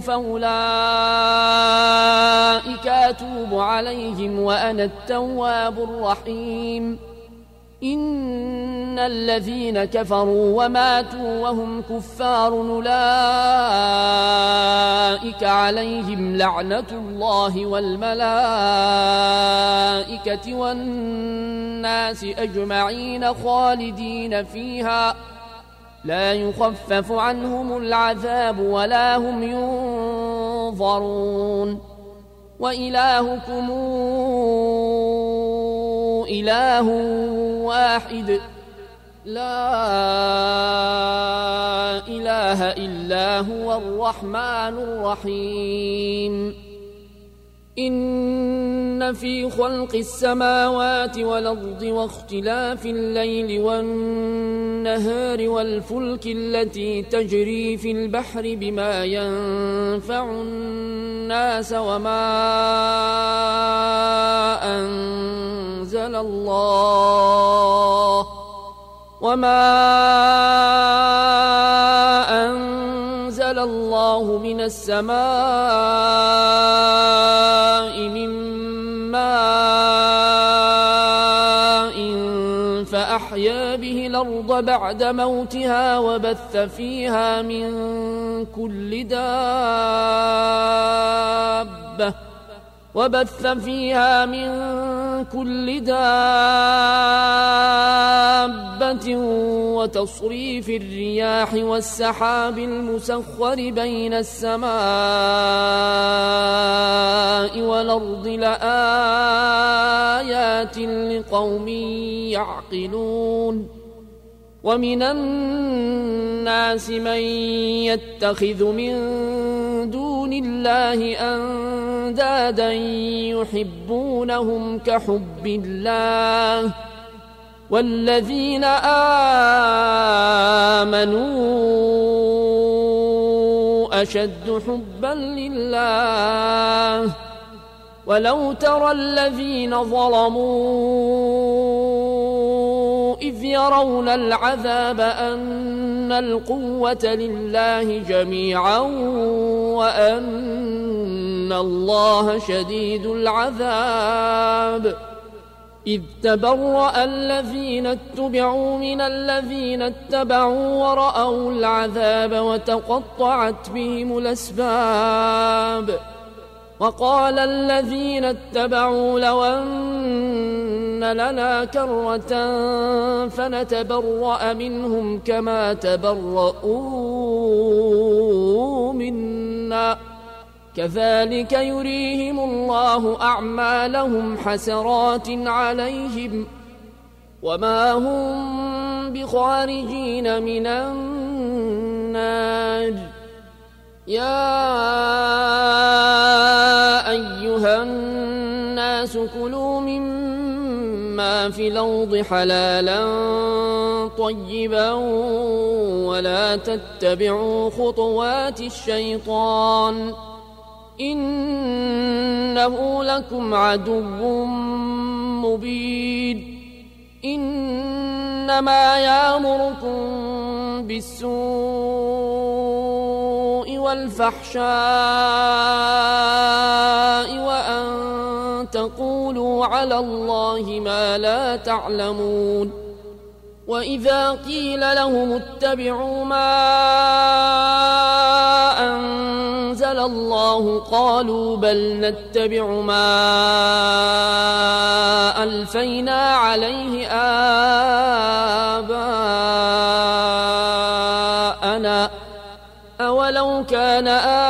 Speaker 1: فأولئك أتوب عليهم وأنا التواب الرحيم إن الذين كفروا وماتوا وهم كفار أولئك عليهم لعنة الله والملائكة والناس أجمعين خالدين فيها لا يخفف عنهم العذاب ولا هم ينظرون وإلهكم إله واحد لا إله إلا هو الرحمن الرحيم إن في خلق السماوات والأرض واختلاف الليل والنهار والفلك التي تجري في البحر بما ينفع الناس وما أنزل الله من السماء من ماء فأحيا به الأرض بعد موتها وبث فيها من كل دابة وتصريف الرياح والسحاب المسخر بين السماء والأرض لآيات لقوم يعقلون ومن الناس من يتخذ من دون الله أندادا يحبونهم كحب الله والذين آمنوا أشد حبا لله ولو ترى الذين ظلموا إذ يرون العذاب أن القوة لله جميعا وأن الله شديد العذاب إذ تبرأ الذين اتبعوا من الذين اتبعوا ورأوا العذاب وتقطعت بهم الأسباب وقال الذين اتبعوا لو أن لنا كرة فنتبرأ منهم كما تبرؤوا منا كذلك يريهم الله أعمالهم حسرات عليهم وما هم بخارجين من النار يا أيها الناس كلوا مما في الأرض حلالا طيبا ولا تتبعوا خطوات الشيطان إنه لكم عدو مبين إنما يأمركم بالسوء والفحشاء وأن تقولوا على الله ما لا تعلمون وإذا قيل لهم اتبعوا ما أنزل الله قالوا بل نتبع ما ألفينا عليه آباءنا أولو كان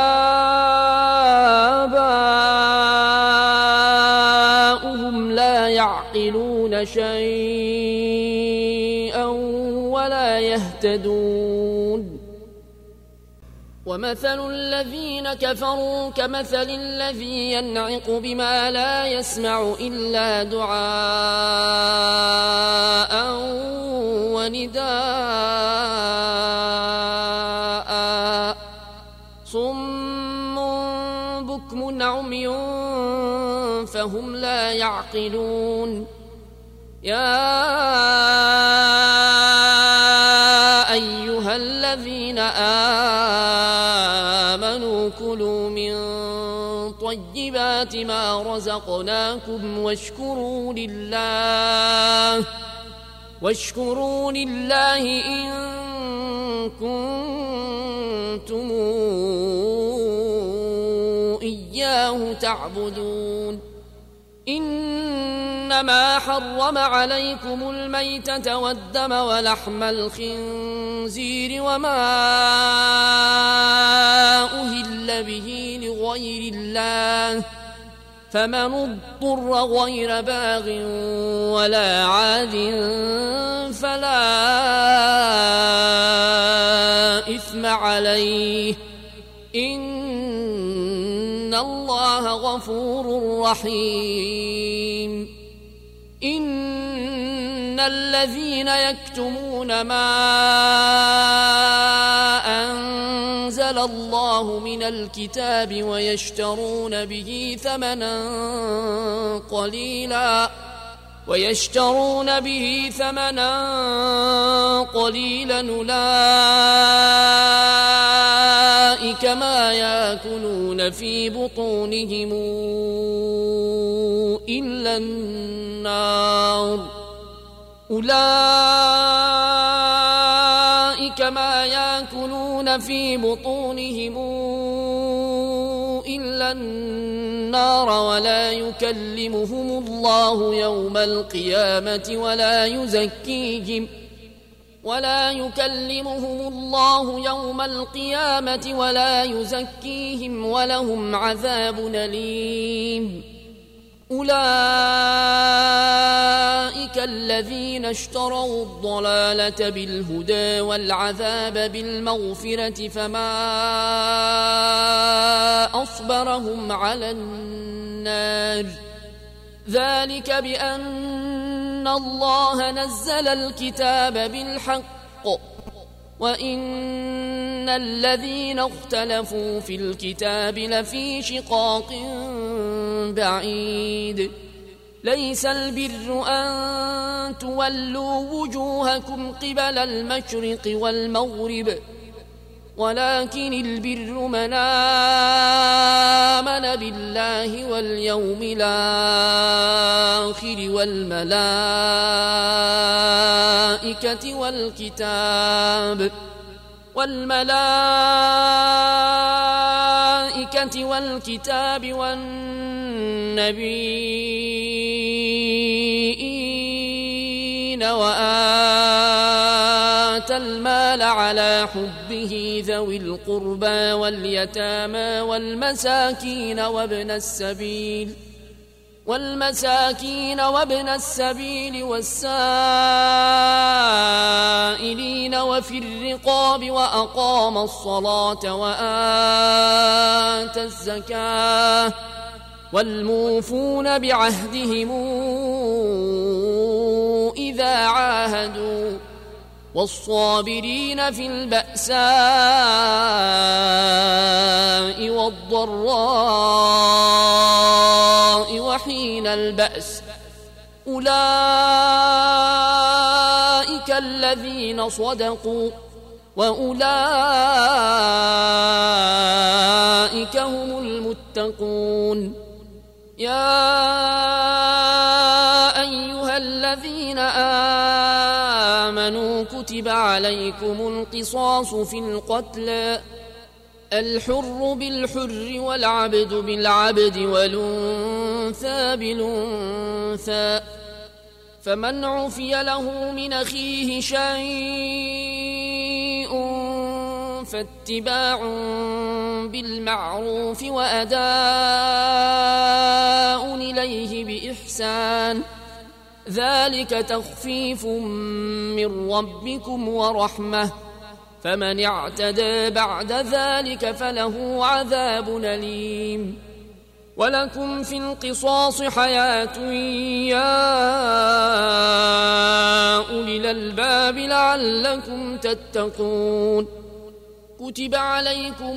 Speaker 1: آباؤهم لا يعقلون شيئا ولا يهتدون ومثل الذين كفروا كمثل الذي ينعق بما لا يسمع إلا دعاء ونداء صم بكم عمي فهم لا يعقلون يا أيها الذين آمنوا كلوا من طيبات ما رزقناكم واشكروا لله إن كنتم إياه تعبدون إنما حرم عليكم الميتة والدم ولحم الخنزير وما أهل به لغير الله فمن اضطر غير باغ ولا عاد فلا إثم عليه إن الله غفور رحيم إن الذين يكتمون ما أنزل الله من الكتاب ويشترون به ثمنا قليلا أولئك ما يأكلون في بطونهم إلا النار ولا يكلمهم الله يوم القيامة ولا يزكيهم ولهم عذاب أليم أولئك الذين اشتروا الضلالة بالهدى والعذاب بالمغفرة فما أصبرهم على النار ذلك بأن الله نزل الكتاب بالحق وإن الذين اختلفوا في الكتاب لفي شقاق بعيد ليس البر أن تولوا وجوهكم قبل المشرق والمغرب ولكن البر من آمن بالله واليوم الآخر والملائكة والنبيين وآتى المال على حبه ذوي القربى واليتامى والمساكين وابن السبيل والسائلين وفي الرقاب وأقام الصلاة وآتى الزكاة والموفون بعهدهم إذا عاهدوا والصابرين في البأساء والضراء وحين البأس أولئك الذين صدقوا وأولئك هم المتقون يا أيها الذين آمنوا كتب عليكم القصاص في القتلى الحر بالحر والعبد بالعبد والأنثى بالأنثى فمن عفي له من أخيه شيء فاتباع بالمعروف وأداء إليه بإحسان ذلك تخفيف من ربكم ورحمة فمن اعتدى بعد ذلك فله عذاب أليم ولكم في القصاص حياة يا أولي الألباب لعلكم تتقون كتب عليكم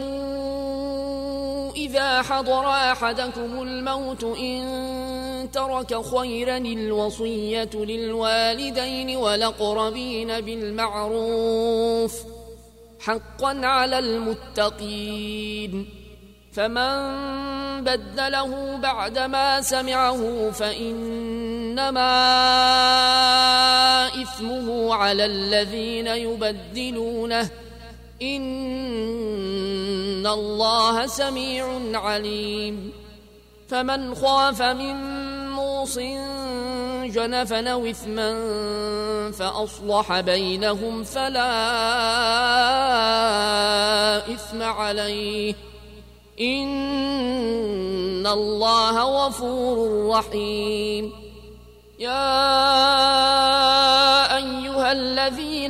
Speaker 1: إذا حضر أحدكم الموت إن ترك خيرا الوصية للوالدين والأقربين بالمعروف حقا على المتقين فمن بدله بعدما سمعه فإنما إثمه على الذين يبدلونه إن الله سميع عليم فمن خاف من موص جنفا أو إثما فأصلح بينهم فلا إثم عليه إن الله غفور رحيم يا أيها الذين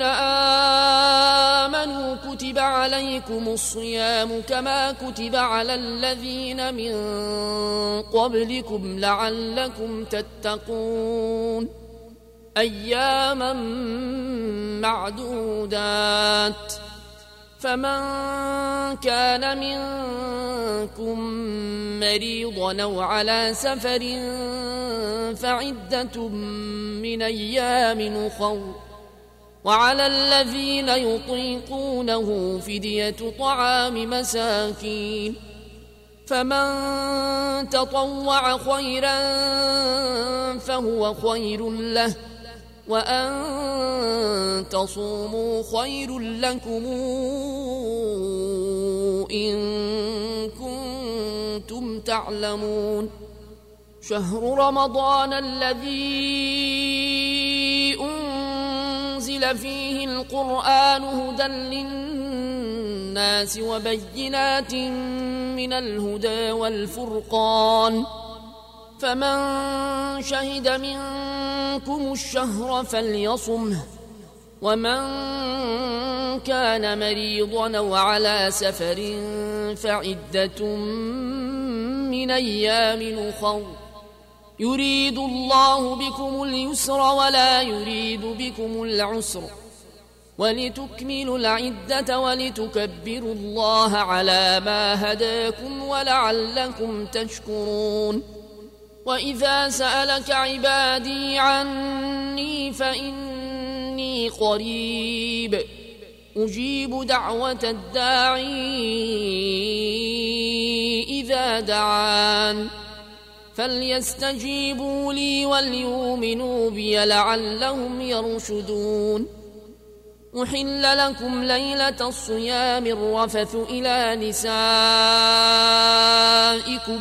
Speaker 1: آمنوا كتب عليكم الصيام كما كتب على الذين من قبلكم لعلكم تتقون أياما معدودات فمن كان منكم مريضا أو على سفر فعدة من أيام أخر وعلى الذين يطيقونه فدية طعام مساكين فمن تطوع خيرا فهو خير له وأن تصوموا خير لكم إن كنتم تعلمون شهر رمضان الذي أنزل فيه القرآن هدى للناس وبينات من الهدى والفرقان فمن شهد منكم الشهر فليصمه ومن كان مريضا أو على سفر فعدة من أيام أخر يريد الله بكم اليسر ولا يريد بكم العسر ولتكملوا العدة ولتكبروا الله على ما هداكم ولعلكم تشكرون وإذا سألك عبادي عني فإني قريب أجيب دعوة الداعي إذا دعان فليستجيبوا لي وليؤمنوا بي لعلهم يرشدون أحل لكم ليلة الصيام الرفث إلى نسائكم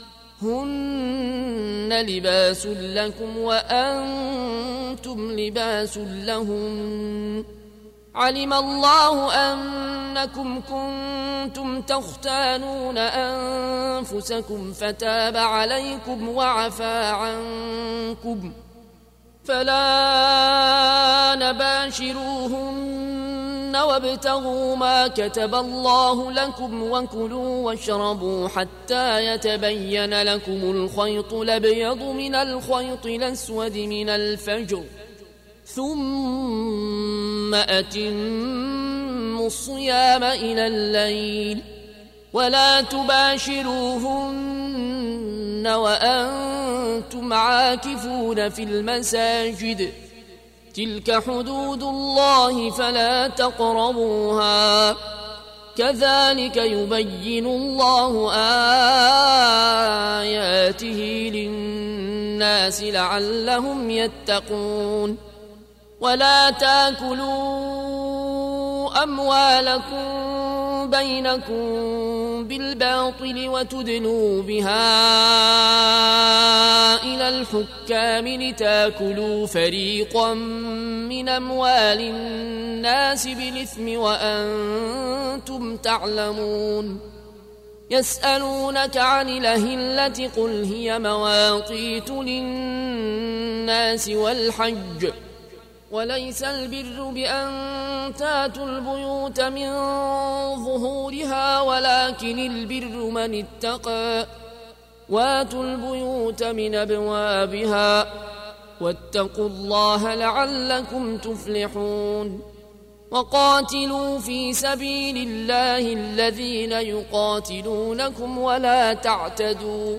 Speaker 1: هن لباس لكم وأنتم لباس لهم علم الله أنكم كنتم تختانون أنفسكم فتاب عليكم وعفى عنكم فلا نباشروهن وابتغوا ما كتب الله لكم وكلوا واشربوا حتى يتبين لكم الخيط الأبيض من الخيط الأسود من الفجر ثم أتموا الصيام إلى الليل ولا تباشروهن وأنتم عاكفون في المساجد تلك حدود الله فلا تقربوها كذلك يبين الله آياته للناس لعلهم يتقون ولا تاكلوا أموالكم بينكم بالباطل وتدنوا بها إلى الحكام لتاكلوا فريقا من أموال الناس بالإثم وأنتم تعلمون يسألونك عن الأهلة قل هي مواقيت للناس والحج وليس البر بأن تاتوا البيوت من ظهورها ولكن البر من اتقى واتوا البيوت من أبوابها واتقوا الله لعلكم تفلحون وقاتلوا في سبيل الله الذين يقاتلونكم ولا تعتدوا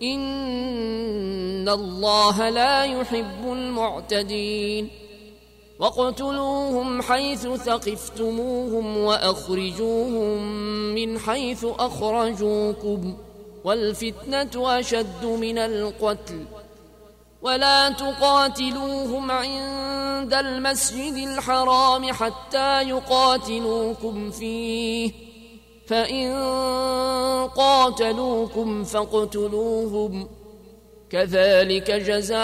Speaker 1: إن الله لا يحب المعتدين واقتلوهم حيث ثقفتموهم وأخرجوهم من حيث أخرجوكم والفتنة أشد من القتل ولا تقاتلوهم عند المسجد الحرام حتى يقاتلوكم فيه فإن قاتلوكم فاقتلوهم كذلك جزاء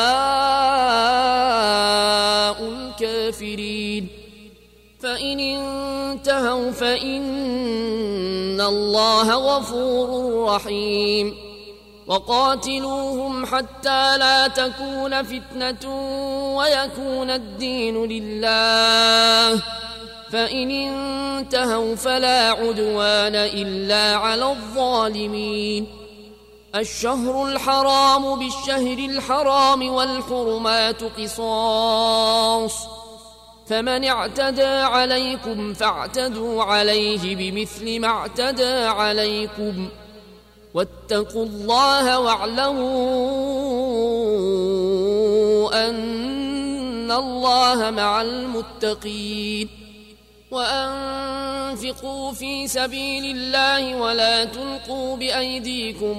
Speaker 1: الكافرين فإن انتهوا فإن الله غفور رحيم وقاتلوهم حتى لا تكون فتنة ويكون الدين لله فإن انتهوا فلا عدوان إلا على الظالمين الشهر الحرام بالشهر الحرام والحرمات قصاص فمن اعتدى عليكم فاعتدوا عليه بمثل ما اعتدى عليكم واتقوا الله واعلموا أن الله مع المتقين وأنفقوا في سبيل الله ولا تلقوا بأيديكم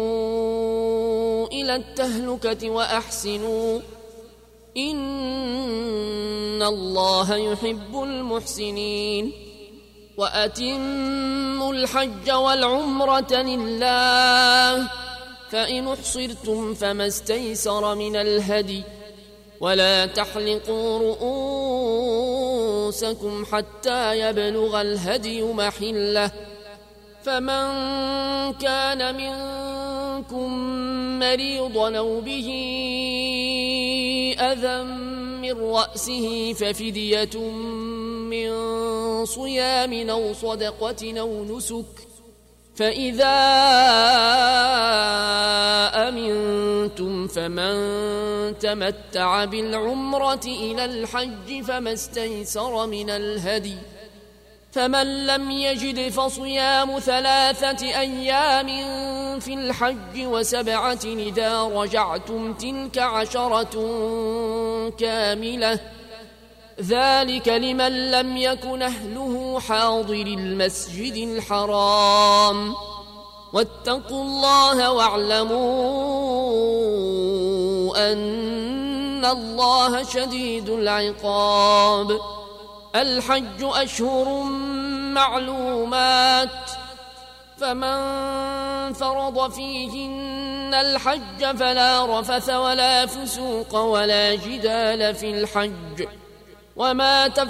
Speaker 1: إلى التهلكة وأحسنوا إن الله يحب المحسنين وأتموا الحج والعمرة لله فإن احصرتم فما استيسر من الهدي ولا تحلقوا رؤوسكم حتى يبلغ الهدي محله فمن كان منكم مريضا أو به أذى من رأسه ففدية من صيام أو صدقة أو نسك فإذا أمنتم فمن تمتع بالعمرة إلى الحج فما استيسر من الهدي فمن لم يجد فصيام 3 أيام في الحج و7 إذا رجعتم تلك 10 كاملة ذلك لمن لم يكن أهله حاضر المسجد الحرام واتقوا الله واعلموا أن الله شديد العقاب الحج أشهر معلومات فمن فرض فيهن الحج فلا رفث ولا فسوق ولا جدال في الحج وما